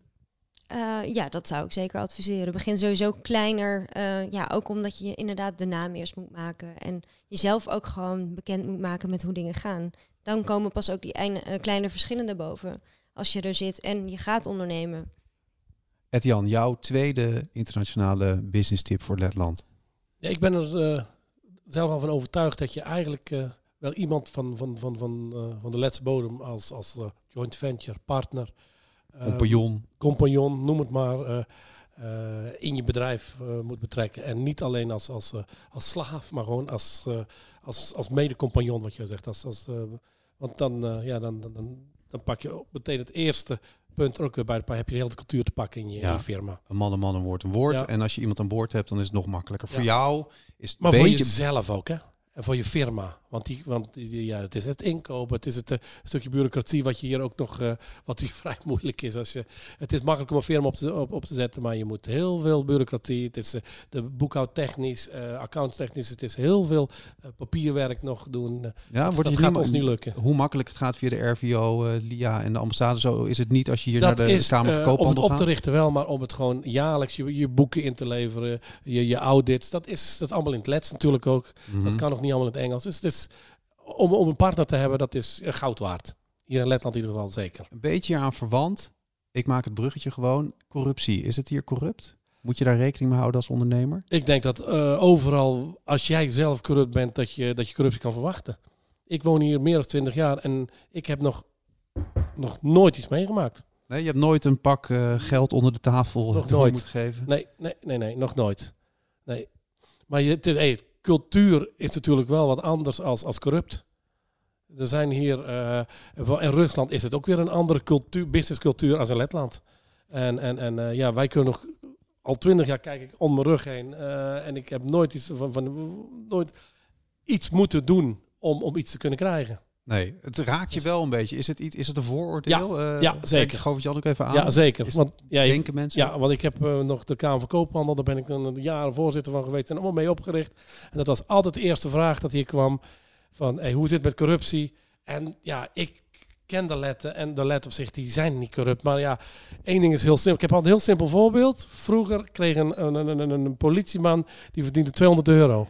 Speaker 6: Uh, ja, dat zou ik zeker adviseren. Begin sowieso kleiner. Uh, ja, ook omdat je inderdaad de naam eerst moet maken. En jezelf ook gewoon bekend moet maken met hoe dingen gaan. Dan komen pas ook die eine, uh, kleine verschillen naar boven. Als je er zit en je gaat ondernemen.
Speaker 3: Ed-Jan, jouw tweede internationale business tip voor Letland.
Speaker 1: Ja, ik ben er uh, zelf al van overtuigd dat je eigenlijk uh, wel iemand van, van, van, van, uh, van de Let's Bodem als, als uh, joint venture, partner, uh,
Speaker 3: compagnon.
Speaker 1: compagnon, noem het maar, uh, uh, in je bedrijf uh, moet betrekken. En niet alleen als, als, uh, als slaaf, maar gewoon als, uh, als, als mede-compagnon, wat jij zegt. Als, als, uh, want dan, uh, ja, dan, dan, dan, dan pak je meteen het eerste punt er ook weer bij de paai. Heb je de hele cultuur te pakken in je,
Speaker 3: ja.
Speaker 1: in je firma.
Speaker 3: Een man, een man, een woord, een woord.
Speaker 1: Ja.
Speaker 3: En als je iemand aan boord hebt, dan is het nog makkelijker.
Speaker 1: Ja.
Speaker 3: Voor jou is het
Speaker 1: maar
Speaker 3: beetje...
Speaker 1: voor jezelf ook, hè? En voor je firma. Want, die, want die, ja, het is het inkopen, het is het uh, stukje bureaucratie wat je hier ook nog, uh, wat hier vrij moeilijk is. Als je, het is makkelijk om een firma op te, op, op te zetten, maar je moet heel veel bureaucratie. Het is uh, de boekhoudtechnisch, uh, accountstechnisch, het is heel veel uh, papierwerk nog doen. Uh,
Speaker 3: ja,
Speaker 1: dat
Speaker 3: wordt
Speaker 1: dat
Speaker 3: het
Speaker 1: gaat
Speaker 3: niet,
Speaker 1: ons niet lukken.
Speaker 3: Hoe makkelijk het gaat via de R V O, uh, L I A en de ambassade, zo is het niet als je hier
Speaker 1: dat
Speaker 3: naar de
Speaker 1: is,
Speaker 3: Kamer van
Speaker 1: uh,
Speaker 3: Koophandel
Speaker 1: om het op
Speaker 3: gaat?
Speaker 1: te richten wel, maar om het gewoon jaarlijks je, je boeken in te leveren, je, je audits, dat is, dat is allemaal in het Lets natuurlijk ook.
Speaker 3: Mm-hmm.
Speaker 1: Dat kan nog niet allemaal in het Engels. Dus, dus om, om een partner te hebben, dat is goud waard. Hier in Letland in ieder geval zeker.
Speaker 3: Een beetje aan verwant. Ik maak het bruggetje gewoon. Corruptie. Is het hier corrupt? Moet je daar rekening mee houden als ondernemer?
Speaker 1: Ik denk dat uh, overal, als jij zelf corrupt bent, dat je, dat je corruptie kan verwachten. Ik woon hier meer dan twintig jaar en ik heb nog, nog nooit iets meegemaakt.
Speaker 3: Nee, je hebt nooit een pak uh, geld onder de tafel
Speaker 1: Nog
Speaker 3: te
Speaker 1: nooit.
Speaker 3: moeten geven?
Speaker 1: Nee, nee, nee, nee, nog nooit. Nee. Maar je, te, hey, cultuur is natuurlijk wel wat anders als, als corrupt. Er zijn hier, uh, in Rusland is het ook weer een andere cultuur, businesscultuur als in Letland. En, en, en uh, ja, wij kunnen nog, al twintig jaar kijk ik om mijn rug heen. Uh, en ik heb nooit iets, van, van, nooit iets moeten doen om, om iets te kunnen krijgen.
Speaker 3: Nee, het raakt je wel een beetje. Is het, iets, is het een vooroordeel?
Speaker 1: Ja,
Speaker 3: uh,
Speaker 1: ja zeker.
Speaker 3: Govert-Jan ook even aan.
Speaker 1: Ja, zeker.
Speaker 3: Is
Speaker 1: Want, ja,
Speaker 3: denken mensen?
Speaker 1: Ja, want ik heb uh, nog de Kamer van Koophandel, daar ben ik een jaren voorzitter van geweest en allemaal mee opgericht. En dat was altijd de eerste vraag dat hier kwam van, hey, hoe zit het met corruptie? En ja, ik ken de letten en de letten op zich, die zijn niet corrupt. Maar ja, één ding is heel simpel. Ik heb al een heel simpel voorbeeld. Vroeger kreeg een, een, een, een, een politieman, die verdiende tweehonderd euro.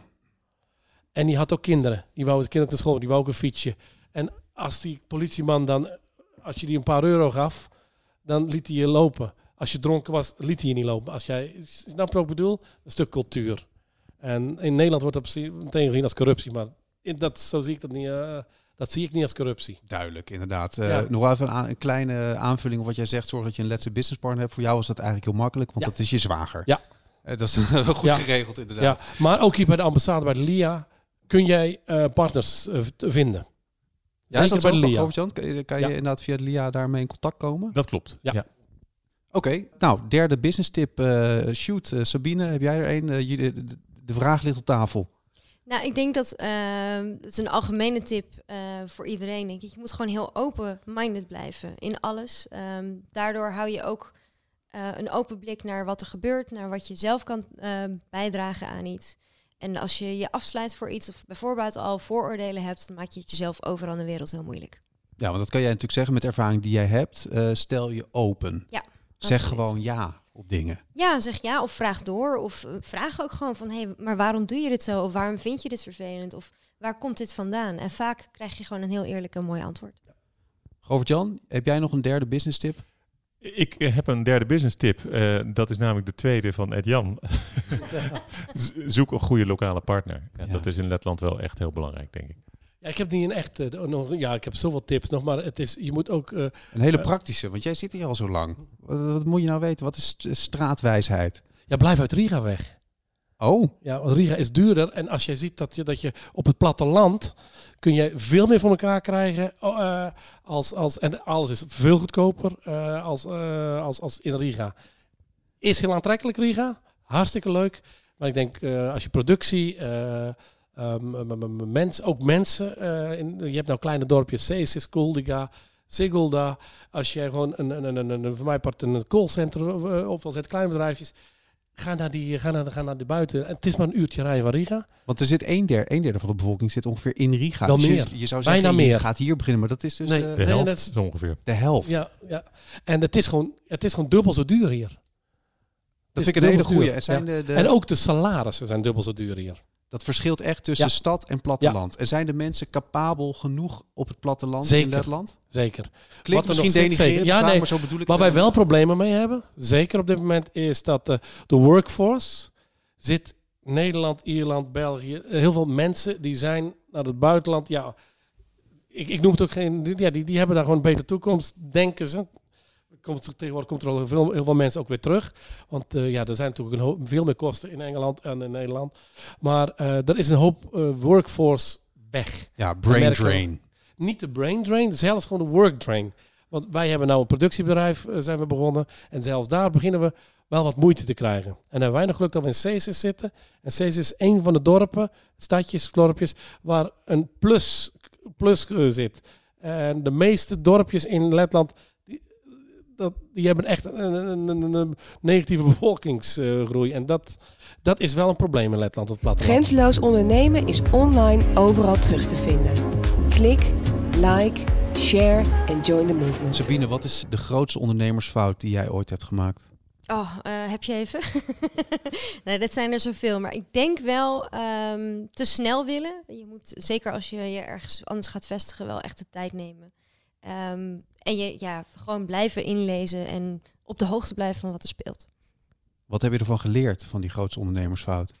Speaker 1: En die had ook kinderen. Die wou de kinderen naar school, die wou ook een fietsje. En als die politieman dan, als je die een paar euro gaf, dan liet hij je lopen. Als je dronken was, liet hij je niet lopen. Als jij, snap je wat ik bedoel? Een stuk cultuur. En in Nederland wordt dat meteen gezien als corruptie, maar in dat, zo zie ik dat niet. Uh, dat zie ik niet als corruptie.
Speaker 3: Duidelijk, inderdaad. Uh,
Speaker 1: Ja.
Speaker 3: Nog even een, aan, een kleine aanvulling op wat jij zegt. Zorg dat je een Letse businesspartner hebt. Voor jou is dat eigenlijk heel makkelijk, want
Speaker 1: Ja.
Speaker 3: dat is je zwager.
Speaker 1: Ja.
Speaker 3: Uh, dat is goed
Speaker 1: Ja.
Speaker 3: geregeld, inderdaad.
Speaker 1: Ja, maar ook hier bij de ambassade, bij de L I A, kun jij uh, partners uh, vinden.
Speaker 3: Ja, is dat
Speaker 1: bij
Speaker 3: zo,
Speaker 1: de L I A.
Speaker 3: Govert-Jan? Kan je, kan je
Speaker 1: Ja.
Speaker 3: inderdaad via de L I A daarmee in contact komen?
Speaker 7: Dat klopt.
Speaker 1: Ja.
Speaker 7: Ja.
Speaker 3: Oké, okay. Nou, derde business tip. Uh, shoot, uh, Sabine, heb jij er een? Uh, de, de, de vraag ligt op tafel.
Speaker 6: Nou, ik denk dat uh, het is een algemene tip uh, voor iedereen. Denk ik. Je moet gewoon heel open-minded blijven in alles. Um, daardoor hou je ook uh, een open blik naar wat er gebeurt, naar wat je zelf kan uh, bijdragen aan iets. En als je je afsluit voor iets of bijvoorbeeld al vooroordelen hebt, dan maak je het jezelf overal in de wereld heel moeilijk.
Speaker 3: Ja, want dat kan jij natuurlijk zeggen met de ervaring die jij hebt. Uh, stel je open.
Speaker 6: Ja,
Speaker 3: zeg
Speaker 6: absoluut.
Speaker 3: gewoon ja op dingen.
Speaker 6: Ja, zeg ja of vraag door. Of uh, vraag ook gewoon van, hé, hey, maar waarom doe je dit zo? Of waarom vind je dit vervelend? Of waar komt dit vandaan? En vaak krijg je gewoon een heel eerlijk en mooi antwoord.
Speaker 3: Govert-Jan, heb jij nog een derde business tip?
Speaker 7: Ik heb een derde business tip. Uh, dat is namelijk de tweede van Ed-Jan. Zoek een goede lokale partner. Ja,
Speaker 3: Ja.
Speaker 7: Dat is in Letland wel echt heel belangrijk, denk ik.
Speaker 1: Ja, ik heb niet een echt, uh, nog, ja, ik heb zoveel tips nog, maar het is, je moet ook... Uh,
Speaker 3: Een hele
Speaker 1: Uh,
Speaker 3: praktische, want jij zit hier al zo lang. Wat, wat moet je nou weten? Wat is st- straatwijsheid?
Speaker 1: ja, blijf uit Riga weg.
Speaker 3: Oh,
Speaker 1: Ja, want Riga is duurder. En als jij ziet dat je, dat je op het platteland kun je veel meer voor elkaar krijgen. Uh, als, als, en alles is veel goedkoper uh, als, uh, als, als in Riga. Is heel aantrekkelijk Riga. Hartstikke leuk. Maar ik denk uh, als je productie... Uh, um, mens, ook mensen. Uh, in, je hebt nou kleine dorpjes. Cesis, Kuldiga, Sigulda. Als jij gewoon een, een, een, een, een, voor mij part een callcenter uh, op wil zetten, kleine bedrijfjes. Ga naar die, ga naar, ga naar de buiten. En het is maar een uurtje rijden van Riga.
Speaker 3: want er zit een derde, een derde van de bevolking zit ongeveer in Riga.
Speaker 1: Wel
Speaker 3: Dus je-
Speaker 1: meer.
Speaker 3: Je, zou
Speaker 1: Bijna
Speaker 3: zeggen, je
Speaker 1: meer.
Speaker 3: gaat hier beginnen, maar dat is dus
Speaker 1: Nee.
Speaker 3: uh,
Speaker 7: De
Speaker 1: Nee,
Speaker 7: helft
Speaker 1: dat is-
Speaker 7: is ongeveer.
Speaker 3: de helft.
Speaker 1: Ja, ja. En het is, gewoon, het is gewoon dubbel zo duur hier.
Speaker 3: dat
Speaker 1: is
Speaker 3: vind ik een hele
Speaker 1: dubbel zo
Speaker 3: goede.
Speaker 1: duur.
Speaker 3: Het zijn
Speaker 1: Ja.
Speaker 3: de, de,
Speaker 1: En ook de salarissen zijn dubbel zo duur hier.
Speaker 3: dat verschilt echt tussen
Speaker 1: Ja.
Speaker 3: stad en platteland. En zijn de mensen capabel genoeg op het platteland in
Speaker 1: Zeker.
Speaker 3: Letland?
Speaker 1: Zeker.
Speaker 3: Klinkt
Speaker 1: Wat er
Speaker 3: misschien
Speaker 1: nog steeds
Speaker 3: denigrerend,
Speaker 1: zeker- ja,
Speaker 3: vraag,
Speaker 1: nee.
Speaker 3: maar zo bedoel ik
Speaker 1: Waar
Speaker 3: het
Speaker 1: wij wel
Speaker 3: niet.
Speaker 1: problemen mee hebben, zeker op dit moment, is dat uh, de workforce zit Nederland, Ierland, België, heel veel mensen die zijn naar het buitenland. Ja, ik, ik noem het ook geen. Ja, die, die hebben daar gewoon een betere toekomst, denken ze. Komt, tegenwoordig komt er al heel veel, heel veel mensen ook weer terug. Want uh, ja, er zijn natuurlijk een hoop, veel meer kosten in Engeland en in Nederland. Maar uh, er is een hoop uh, workforce weg.
Speaker 3: Ja, brain drain.
Speaker 1: Niet de brain drain, zelfs gewoon de work drain. Want wij hebben nou een productiebedrijf, uh, zijn we begonnen. En zelfs daar beginnen we wel wat moeite te krijgen. En dan hebben wij nog geluk dat we in Cesis zitten. En Cesis is een van de dorpen, stadjes, dorpjes, waar een plus, plus uh, zit. En de meeste dorpjes in Letland, die, dat, die hebben echt een, een, een, een negatieve bevolkingsgroei. En dat, dat is wel een probleem in Letland op het platteland.
Speaker 2: Grenzeloos ondernemen is online overal terug te vinden. Klik, like, share en join the movement.
Speaker 3: Sabine, wat is de grootste ondernemersfout die jij ooit hebt gemaakt?
Speaker 6: Oh, uh, heb je even? Nee, dat zijn er zoveel. Maar ik denk wel um, te snel willen. Je moet, zeker als je je ergens anders gaat vestigen, wel echt de tijd nemen. Um, en je ja, gewoon blijven inlezen en op de hoogte blijven van wat er speelt.
Speaker 3: Wat heb je ervan geleerd, van die grootste ondernemersfout?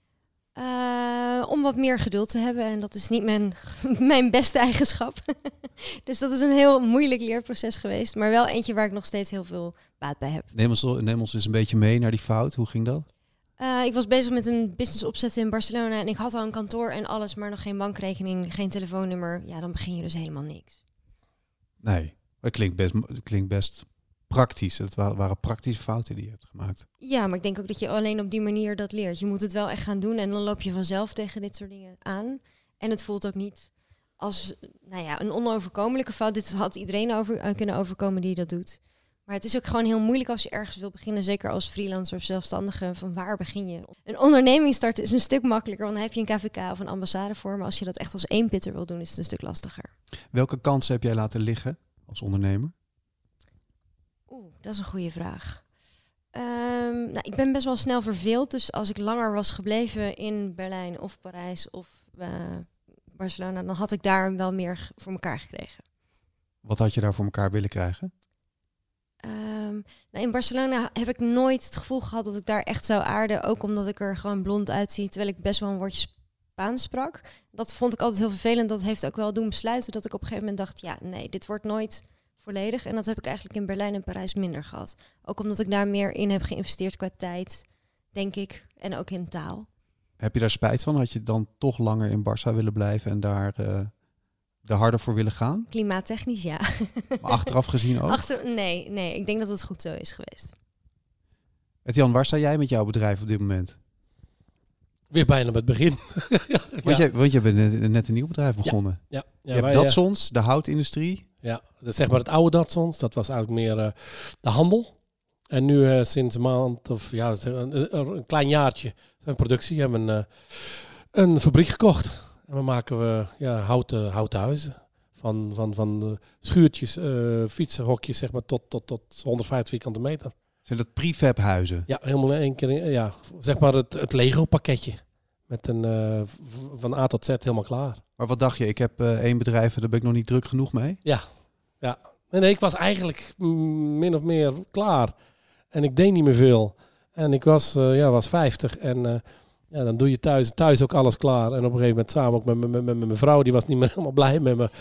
Speaker 6: Uh, om wat meer geduld te hebben. En dat is niet mijn, mijn beste eigenschap. Dus dat is een heel moeilijk leerproces geweest. Maar wel eentje waar ik nog steeds heel veel baat bij heb.
Speaker 3: Neem ons, neem ons eens een beetje mee naar die fout. Hoe ging dat?
Speaker 6: Uh, ik was bezig met een business opzetten in Barcelona. En ik had al een kantoor en alles, maar nog geen bankrekening, geen telefoonnummer. Ja, dan begin je dus helemaal niks.
Speaker 3: Nee, dat klinkt best, klinkt best praktisch. Het waren praktische fouten die je hebt gemaakt.
Speaker 6: Ja, maar ik denk ook dat je alleen op die manier dat leert. Je moet het wel echt gaan doen en dan loop je vanzelf tegen dit soort dingen aan. En het voelt ook niet als nou ja, een onoverkomelijke fout. Dit had iedereen over, kunnen overkomen die dat doet. Maar het is ook gewoon heel moeilijk als je ergens wil beginnen. Zeker als freelancer of zelfstandige. Van waar begin je? Een onderneming starten is een stuk makkelijker. Want dan heb je een K V K of een ambassade voor. Maar als je dat echt als eenpitter wil doen, is het een stuk lastiger.
Speaker 3: Welke kansen heb jij laten liggen als ondernemer?
Speaker 6: Oeh, dat is een goede vraag. Um, nou, ik ben best wel snel verveeld. Dus als ik langer was gebleven in Berlijn of Parijs of uh, Barcelona, dan had ik daar wel meer voor elkaar gekregen.
Speaker 3: Wat had je daar voor elkaar willen krijgen?
Speaker 6: Um, nou, in Barcelona heb ik nooit het gevoel gehad dat ik daar echt zou aarden. Ook omdat ik er gewoon blond uitzie, terwijl ik best wel een woordje Spaans sprak. Dat vond ik altijd heel vervelend. Dat heeft ook wel doen besluiten dat ik op een gegeven moment dacht, ja, nee, dit wordt nooit volledig. En dat heb ik eigenlijk in Berlijn en Parijs minder gehad. Ook omdat ik daar meer in heb geïnvesteerd qua tijd, denk ik. En ook in taal.
Speaker 3: Heb je daar spijt van? Had je dan toch langer in Barça willen blijven en daar uh, er harder voor willen gaan?
Speaker 6: Klimaattechnisch, ja.
Speaker 3: Maar achteraf gezien ook?
Speaker 6: Achter, nee, nee, ik denk dat het goed zo is geweest.
Speaker 3: Etienne, waar sta jij met jouw bedrijf op dit moment?
Speaker 1: Weer bijna met het begin.
Speaker 3: ja. want, jij, want je bent net, net een nieuw bedrijf begonnen.
Speaker 1: Ja, ja, ja,
Speaker 3: je hebt Datsuns, de houtindustrie.
Speaker 1: Ja, dat is zeg maar het oude Datsuns. Dat was eigenlijk meer uh, de handel. En nu uh, sinds een maand of ja, een, een klein jaartje zijn productie. We hebben een, uh, een fabriek gekocht. En we maken we ja, houten, houten huizen. Van, van, van uh, schuurtjes, uh, fietsenhokjes zeg maar tot, tot, tot honderdvijftig vierkante meter.
Speaker 3: Zijn dat prefab huizen?
Speaker 1: Ja, helemaal in één keer. Ja, zeg maar het, het Lego pakketje. Met een uh, van A tot Z helemaal klaar.
Speaker 3: Maar wat dacht je? Ik heb uh, één bedrijf en daar ben ik nog niet druk genoeg mee?
Speaker 1: Ja, ja. Nee, nee, ik was eigenlijk mm, min of meer klaar. En ik deed niet meer veel. En ik was, uh, ja, was vijftig. En uh, ja, dan doe je thuis, thuis ook alles klaar. En op een gegeven moment samen ook met, met, met, met mijn vrouw. Die was niet meer helemaal blij met me.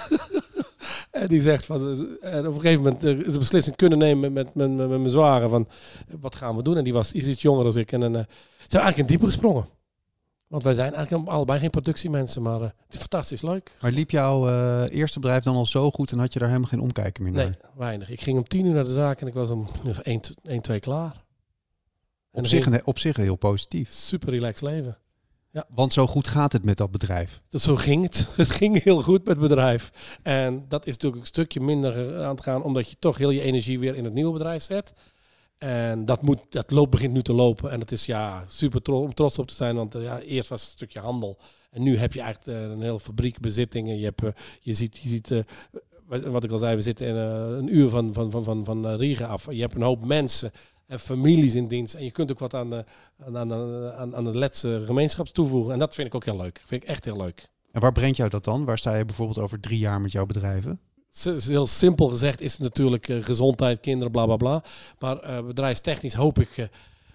Speaker 1: En die zegt van, en op een gegeven moment uh, de beslissing kunnen nemen met, met, met, met mijn zware. Van, wat gaan we doen? En die was iets jonger dan ik. En dan uh, zijn we eigenlijk in dieper gesprongen. Want wij zijn eigenlijk allebei geen productiemensen, maar uh, het is fantastisch leuk.
Speaker 3: Maar liep jouw uh, eerste bedrijf dan al zo goed en had je daar helemaal geen omkijken meer naar?
Speaker 1: Nee, weinig. Ik ging om tien uur naar de zaak en ik was om één, twee klaar.
Speaker 3: Op zich, een, op zich heel positief.
Speaker 1: Super relaxed leven. Ja.
Speaker 3: Want zo goed gaat het met dat bedrijf.
Speaker 1: Dus zo ging het. Het ging heel goed met het bedrijf. En dat is natuurlijk een stukje minder aan het gaan, omdat je toch heel je energie weer in het nieuwe bedrijf zet. En dat, moet, dat loop, begint nu te lopen. En het is ja, super tro- om trots op te zijn. Want uh, ja, eerst was het een stukje handel. En nu heb je eigenlijk uh, een hele fabriek bezittingen. Je, hebt, uh, je ziet, je ziet uh, wat ik al zei, we zitten in uh, een uur van, van, van, van, van uh, Riga af. Je hebt een hoop mensen en families in dienst. En je kunt ook wat aan de, aan, aan, aan, aan de Letse gemeenschap toevoegen. En dat vind ik ook heel leuk. Vind ik echt heel leuk.
Speaker 3: En waar brengt jou dat dan? Waar sta je bijvoorbeeld over drie jaar met jouw bedrijven?
Speaker 1: Heel simpel gezegd is het natuurlijk uh, gezondheid, kinderen, bla bla bla. Maar uh, bedrijfstechnisch hoop ik uh,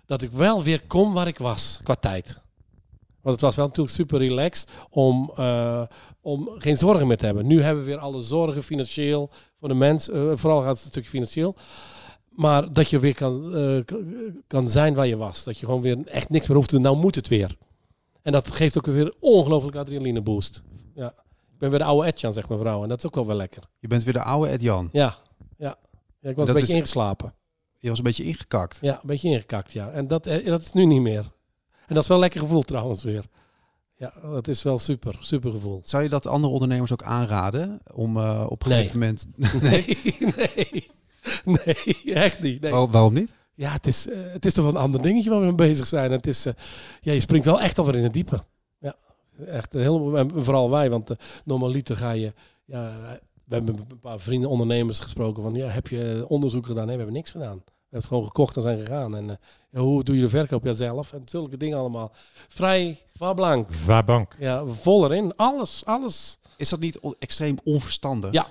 Speaker 1: dat ik wel weer kom waar ik was qua tijd. Want het was wel natuurlijk super relaxed om, uh, om geen zorgen meer te hebben. Nu hebben we weer alle zorgen financieel voor de mens. Uh, vooral gaat het een stukje financieel. Maar dat je weer kan, uh, kan zijn waar je was. Dat je gewoon weer echt niks meer hoeft te doen. Nou moet het weer. En dat geeft ook weer een ongelooflijke adrenaline boost. Ja. Ik ben weer de oude Edjan, zegt mijn vrouw. En dat is ook wel wel lekker.
Speaker 3: Je bent weer de oude Edjan.
Speaker 1: Ja, ja. ja ik was
Speaker 3: dat
Speaker 1: een beetje
Speaker 3: is...
Speaker 1: ingeslapen.
Speaker 3: Je was een beetje ingekakt.
Speaker 1: Ja, een beetje ingekakt, ja. En dat, dat is nu niet meer. En dat is wel een lekker gevoel trouwens weer. Ja, dat is wel super, super gevoel.
Speaker 3: Zou je dat andere ondernemers ook aanraden? Om uh, op een
Speaker 1: nee.
Speaker 3: gegeven moment...
Speaker 1: nee, nee, nee, echt niet. Nee.
Speaker 3: Oh, waarom niet?
Speaker 1: Ja, het is, uh, het is toch wel een ander dingetje waar we mee bezig zijn. Het is, uh, ja, je springt wel echt alweer in het diepe. Ja, echt heel, en vooral wij, want uh, normaliter ga je... Ja, we hebben met een paar vrienden, ondernemers gesproken van... Ja, heb je onderzoek gedaan? Nee, we hebben niks gedaan. We hebben het gewoon gekocht en zijn gegaan. En uh, ja, hoe doe je de verkoop? Ja, zelf. En zulke dingen allemaal. Vrij, va blank.
Speaker 7: Va bank.
Speaker 1: Ja, vol erin. Alles, alles.
Speaker 3: Is dat niet on- extreem onverstandig?
Speaker 1: Ja.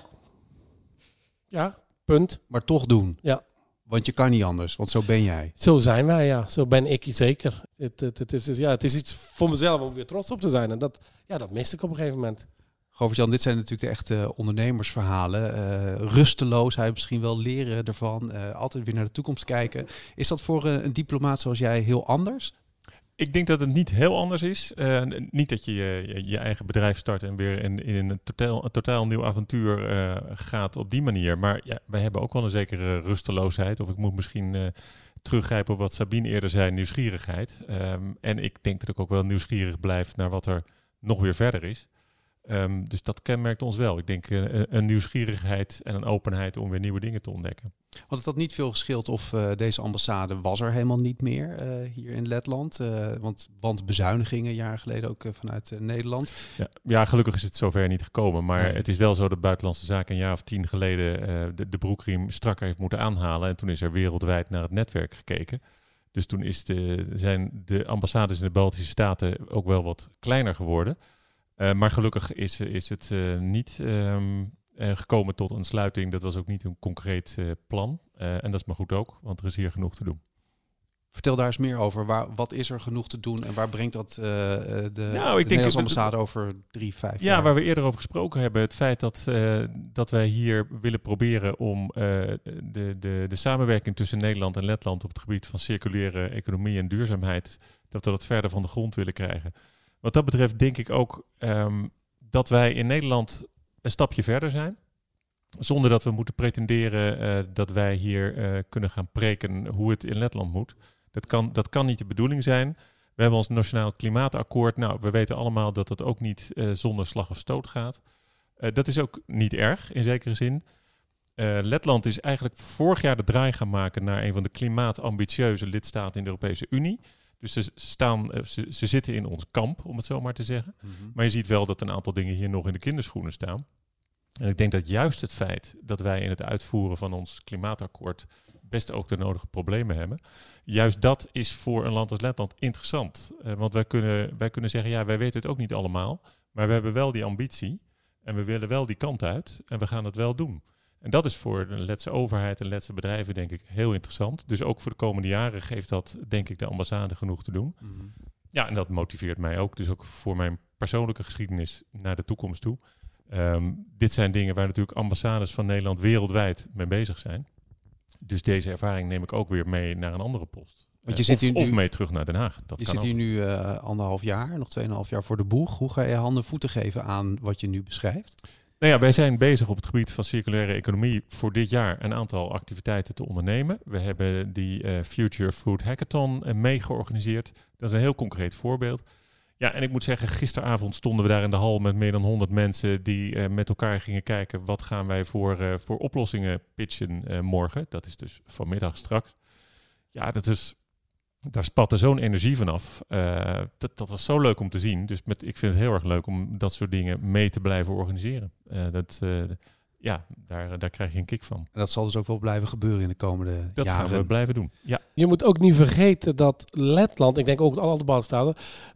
Speaker 1: Ja, punt.
Speaker 3: Maar toch doen?
Speaker 1: Ja.
Speaker 3: Want je kan niet anders, want zo ben jij.
Speaker 1: Zo zijn wij, ja. Zo ben ik zeker. Het, het, het, is, ja, het is iets voor mezelf om weer trots op te zijn. En dat, ja, dat miste ik op een gegeven moment.
Speaker 3: Govert-Jan, dit zijn natuurlijk de echte ondernemersverhalen. Uh, rusteloosheid, misschien wel leren ervan. Uh, altijd weer naar de toekomst kijken. Is dat voor uh, een diplomaat zoals jij heel anders?
Speaker 7: Ik denk dat het niet heel anders is. Uh, niet dat je je, je eigen bedrijf start en weer in, in een, totaal, een totaal nieuw avontuur uh, gaat op die manier. Maar ja, wij hebben ook wel een zekere rusteloosheid. Of ik moet misschien uh, teruggrijpen op wat Sabine eerder zei, nieuwsgierigheid. Um, en ik denk dat ik ook wel nieuwsgierig blijf naar wat er nog weer verder is. Um, dus dat kenmerkt ons wel. Ik denk uh, een nieuwsgierigheid en een openheid om weer nieuwe dingen te ontdekken.
Speaker 3: Want het had niet veel gescheeld of uh, deze ambassade was er helemaal niet meer uh, hier in Letland. Uh, want, want bezuinigingen jaren geleden ook uh, vanuit uh, Nederland.
Speaker 7: Ja, ja, gelukkig is het zover niet gekomen. Maar
Speaker 3: Nee.
Speaker 7: het is wel zo dat Buitenlandse Zaken een jaar of tien geleden uh, de, de broekriem strakker heeft moeten aanhalen. En toen is er wereldwijd naar het netwerk gekeken. Dus toen is de, zijn de ambassades in de Baltische Staten ook wel wat kleiner geworden. Uh, maar gelukkig is, is het uh, niet um, uh, gekomen tot een sluiting. Dat was ook niet een concreet uh, plan. Uh, en dat is maar goed ook, want er is hier genoeg te doen.
Speaker 3: Vertel daar eens meer over. Waar, wat is er genoeg te doen en waar brengt dat uh, de, de
Speaker 7: Nou, ik denk
Speaker 3: Nederlandse
Speaker 7: dat-
Speaker 3: ambassade over drie, vijf
Speaker 7: Ja,
Speaker 3: jaar?
Speaker 7: waar we eerder over gesproken hebben. Het feit dat, uh, dat wij hier willen proberen om uh, de, de, de samenwerking tussen Nederland en Letland op het gebied van circulaire economie en duurzaamheid, dat we dat verder van de grond willen krijgen. Wat dat betreft denk ik ook um, dat wij in Nederland een stapje verder zijn. Zonder dat we moeten pretenderen uh, dat wij hier uh, kunnen gaan preken hoe het in Letland moet. Dat kan, dat kan niet de bedoeling zijn. We hebben ons Nationaal Klimaatakkoord. Nou, we weten allemaal dat dat ook niet uh, zonder slag of stoot gaat. Uh, dat is ook niet erg, in zekere zin. Uh, Letland is eigenlijk vorig jaar de draai gaan maken naar een van de klimaatambitieuze lidstaten in de Europese Unie. Dus ze, staan, uh, ze, ze zitten in ons kamp, om het zo maar te zeggen.
Speaker 3: Mm-hmm.
Speaker 7: Maar je ziet wel dat een aantal dingen hier nog in de kinderschoenen staan. En ik denk dat juist het feit dat wij in het uitvoeren van ons klimaatakkoord best ook de nodige problemen hebben. Juist dat is voor een land als Letland interessant. Uh, want wij kunnen, wij kunnen zeggen, ja, wij weten het ook niet allemaal. Maar we hebben wel die ambitie. En we willen wel die kant uit. En we gaan het wel doen. En dat is voor de Letse overheid en Letse bedrijven denk ik heel interessant. Dus ook voor de komende jaren geeft dat denk ik de ambassade genoeg te doen.
Speaker 3: Mm-hmm.
Speaker 7: Ja, en dat motiveert mij ook. Dus ook voor mijn persoonlijke geschiedenis naar de toekomst toe. Um, dit zijn dingen waar natuurlijk ambassades van Nederland wereldwijd mee bezig zijn. Dus deze ervaring neem ik ook weer mee naar een andere post.
Speaker 3: Want je
Speaker 7: Uh,
Speaker 3: zit
Speaker 7: of,
Speaker 3: hier nu-
Speaker 7: of mee terug naar Den Haag. Dat
Speaker 3: Je
Speaker 7: kan
Speaker 3: zit hier
Speaker 7: ook.
Speaker 3: nu uh, anderhalf jaar, nog tweeënhalf jaar voor de boeg. Hoe ga je handen en voeten geven aan wat je nu beschrijft?
Speaker 7: Nou ja, wij zijn bezig op het gebied van circulaire economie voor dit jaar een aantal activiteiten te ondernemen. We hebben die uh, Future Food Hackathon uh, mee georganiseerd. Dat is een heel concreet voorbeeld. Ja, en ik moet zeggen, gisteravond stonden we daar in de hal met meer dan honderd mensen die uh, met elkaar gingen kijken wat gaan wij voor, uh, voor oplossingen pitchen uh, morgen. Dat is dus vanmiddag straks. Ja, dat is, daar spatte zo'n energie vanaf. Uh, dat, dat was zo leuk om te zien. Dus met, ik vind het heel erg leuk om dat soort dingen mee te blijven organiseren. Uh, dat, uh, ja, daar, daar krijg je een kick van.
Speaker 3: En dat zal dus ook wel blijven gebeuren in de komende
Speaker 7: Dat
Speaker 3: jaren.
Speaker 7: gaan we blijven doen. Ja.
Speaker 1: Je moet ook niet vergeten dat Letland, ik denk ook alle Baltische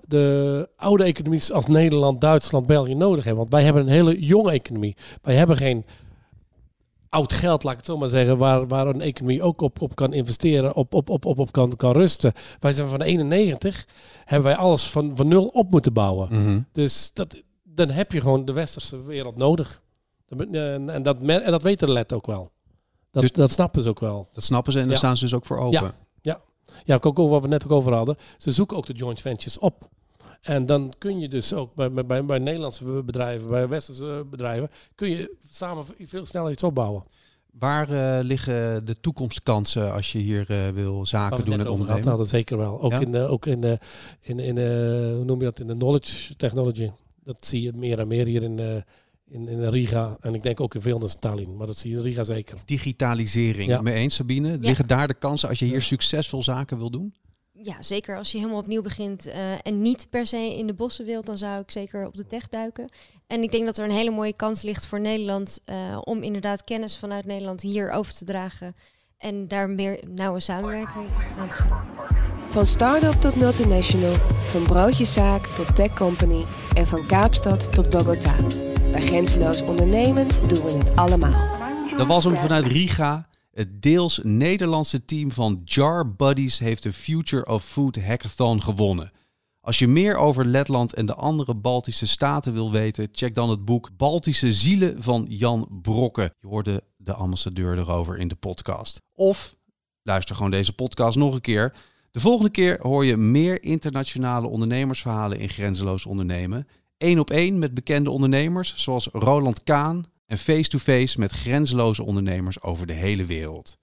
Speaker 1: de oude economies als Nederland, Duitsland, België nodig hebben. Want wij hebben een hele jonge economie. Wij hebben geen oud geld, laat ik het zo maar zeggen, waar, waar een economie ook op, op kan investeren, op, op, op, op, op kan, kan rusten. Wij zijn van eenennegentig, hebben wij alles van, van nul op moeten bouwen.
Speaker 3: Mm-hmm.
Speaker 1: Dus dat, dan heb je gewoon de westerse wereld nodig. En, en, dat, en dat weten de Let ook wel. Dat, dus, dat snappen ze ook wel.
Speaker 3: Dat snappen ze en daar ja. staan ze dus ook voor open.
Speaker 1: Ja, ja. ja ook over wat we net ook over hadden. Ze zoeken ook de joint ventures op. En dan kun je dus ook bij, bij, bij Nederlandse bedrijven, bij westerse bedrijven, kun je samen veel sneller iets opbouwen.
Speaker 3: Waar uh, liggen de toekomstkansen als je hier uh, wil zaken doen en ondernemen?
Speaker 1: Nou, dat zeker wel. Ook, ja? in de, ook in de, in, in de, hoe noem je dat, in de knowledge technology. Dat zie je meer en meer hier in, uh, in, in Riga. En ik denk ook in veel in Tallinn, maar dat zie je in Riga zeker.
Speaker 3: Digitalisering, ja. Mee eens Sabine? Ja. Liggen daar de kansen als je hier ja. succesvol zaken wil doen?
Speaker 6: Ja, zeker als je helemaal opnieuw begint uh, en niet per se in de bossen wilt, dan zou ik zeker op de tech duiken. En ik denk dat er een hele mooie kans ligt voor Nederland uh, om inderdaad kennis vanuit Nederland hier over te dragen en daar meer nauwe samenwerking aan te gaan.
Speaker 2: Van start-up tot multinational, van broodjeszaak tot tech company en van Kaapstad tot Bogota. Bij Grenzeloos Ondernemen doen we het allemaal.
Speaker 3: Dat was hem vanuit Riga. Het deels Nederlandse team van Jar Buddies heeft de Future of Food Hackathon gewonnen. Als je meer over Letland en de andere Baltische staten wil weten, check dan het boek Baltische Zielen van Jan Brokke. Je hoorde de ambassadeur erover in de podcast. Of luister gewoon deze podcast nog een keer. De volgende keer hoor je meer internationale ondernemersverhalen in Grenzeloos Ondernemen. Eén op één met bekende ondernemers zoals Roland Kaan. En face-to-face met grenzeloze ondernemers over de hele wereld.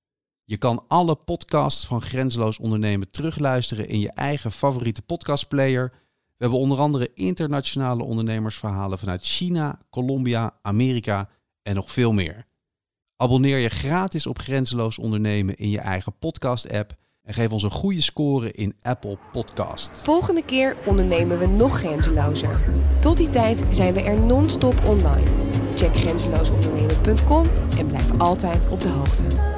Speaker 3: Je kan alle podcasts van Grenzeloos Ondernemen terugluisteren in je eigen favoriete podcastplayer. We hebben onder andere internationale ondernemersverhalen vanuit China, Colombia, Amerika en nog veel meer. Abonneer je gratis op Grenzeloos Ondernemen in je eigen podcast-app en geef ons een goede score in Apple Podcast.
Speaker 2: Volgende keer ondernemen we nog grenzelozer. Tot die tijd zijn we er non-stop online. Check grenzeloos ondernemen punt com en blijf altijd op de hoogte.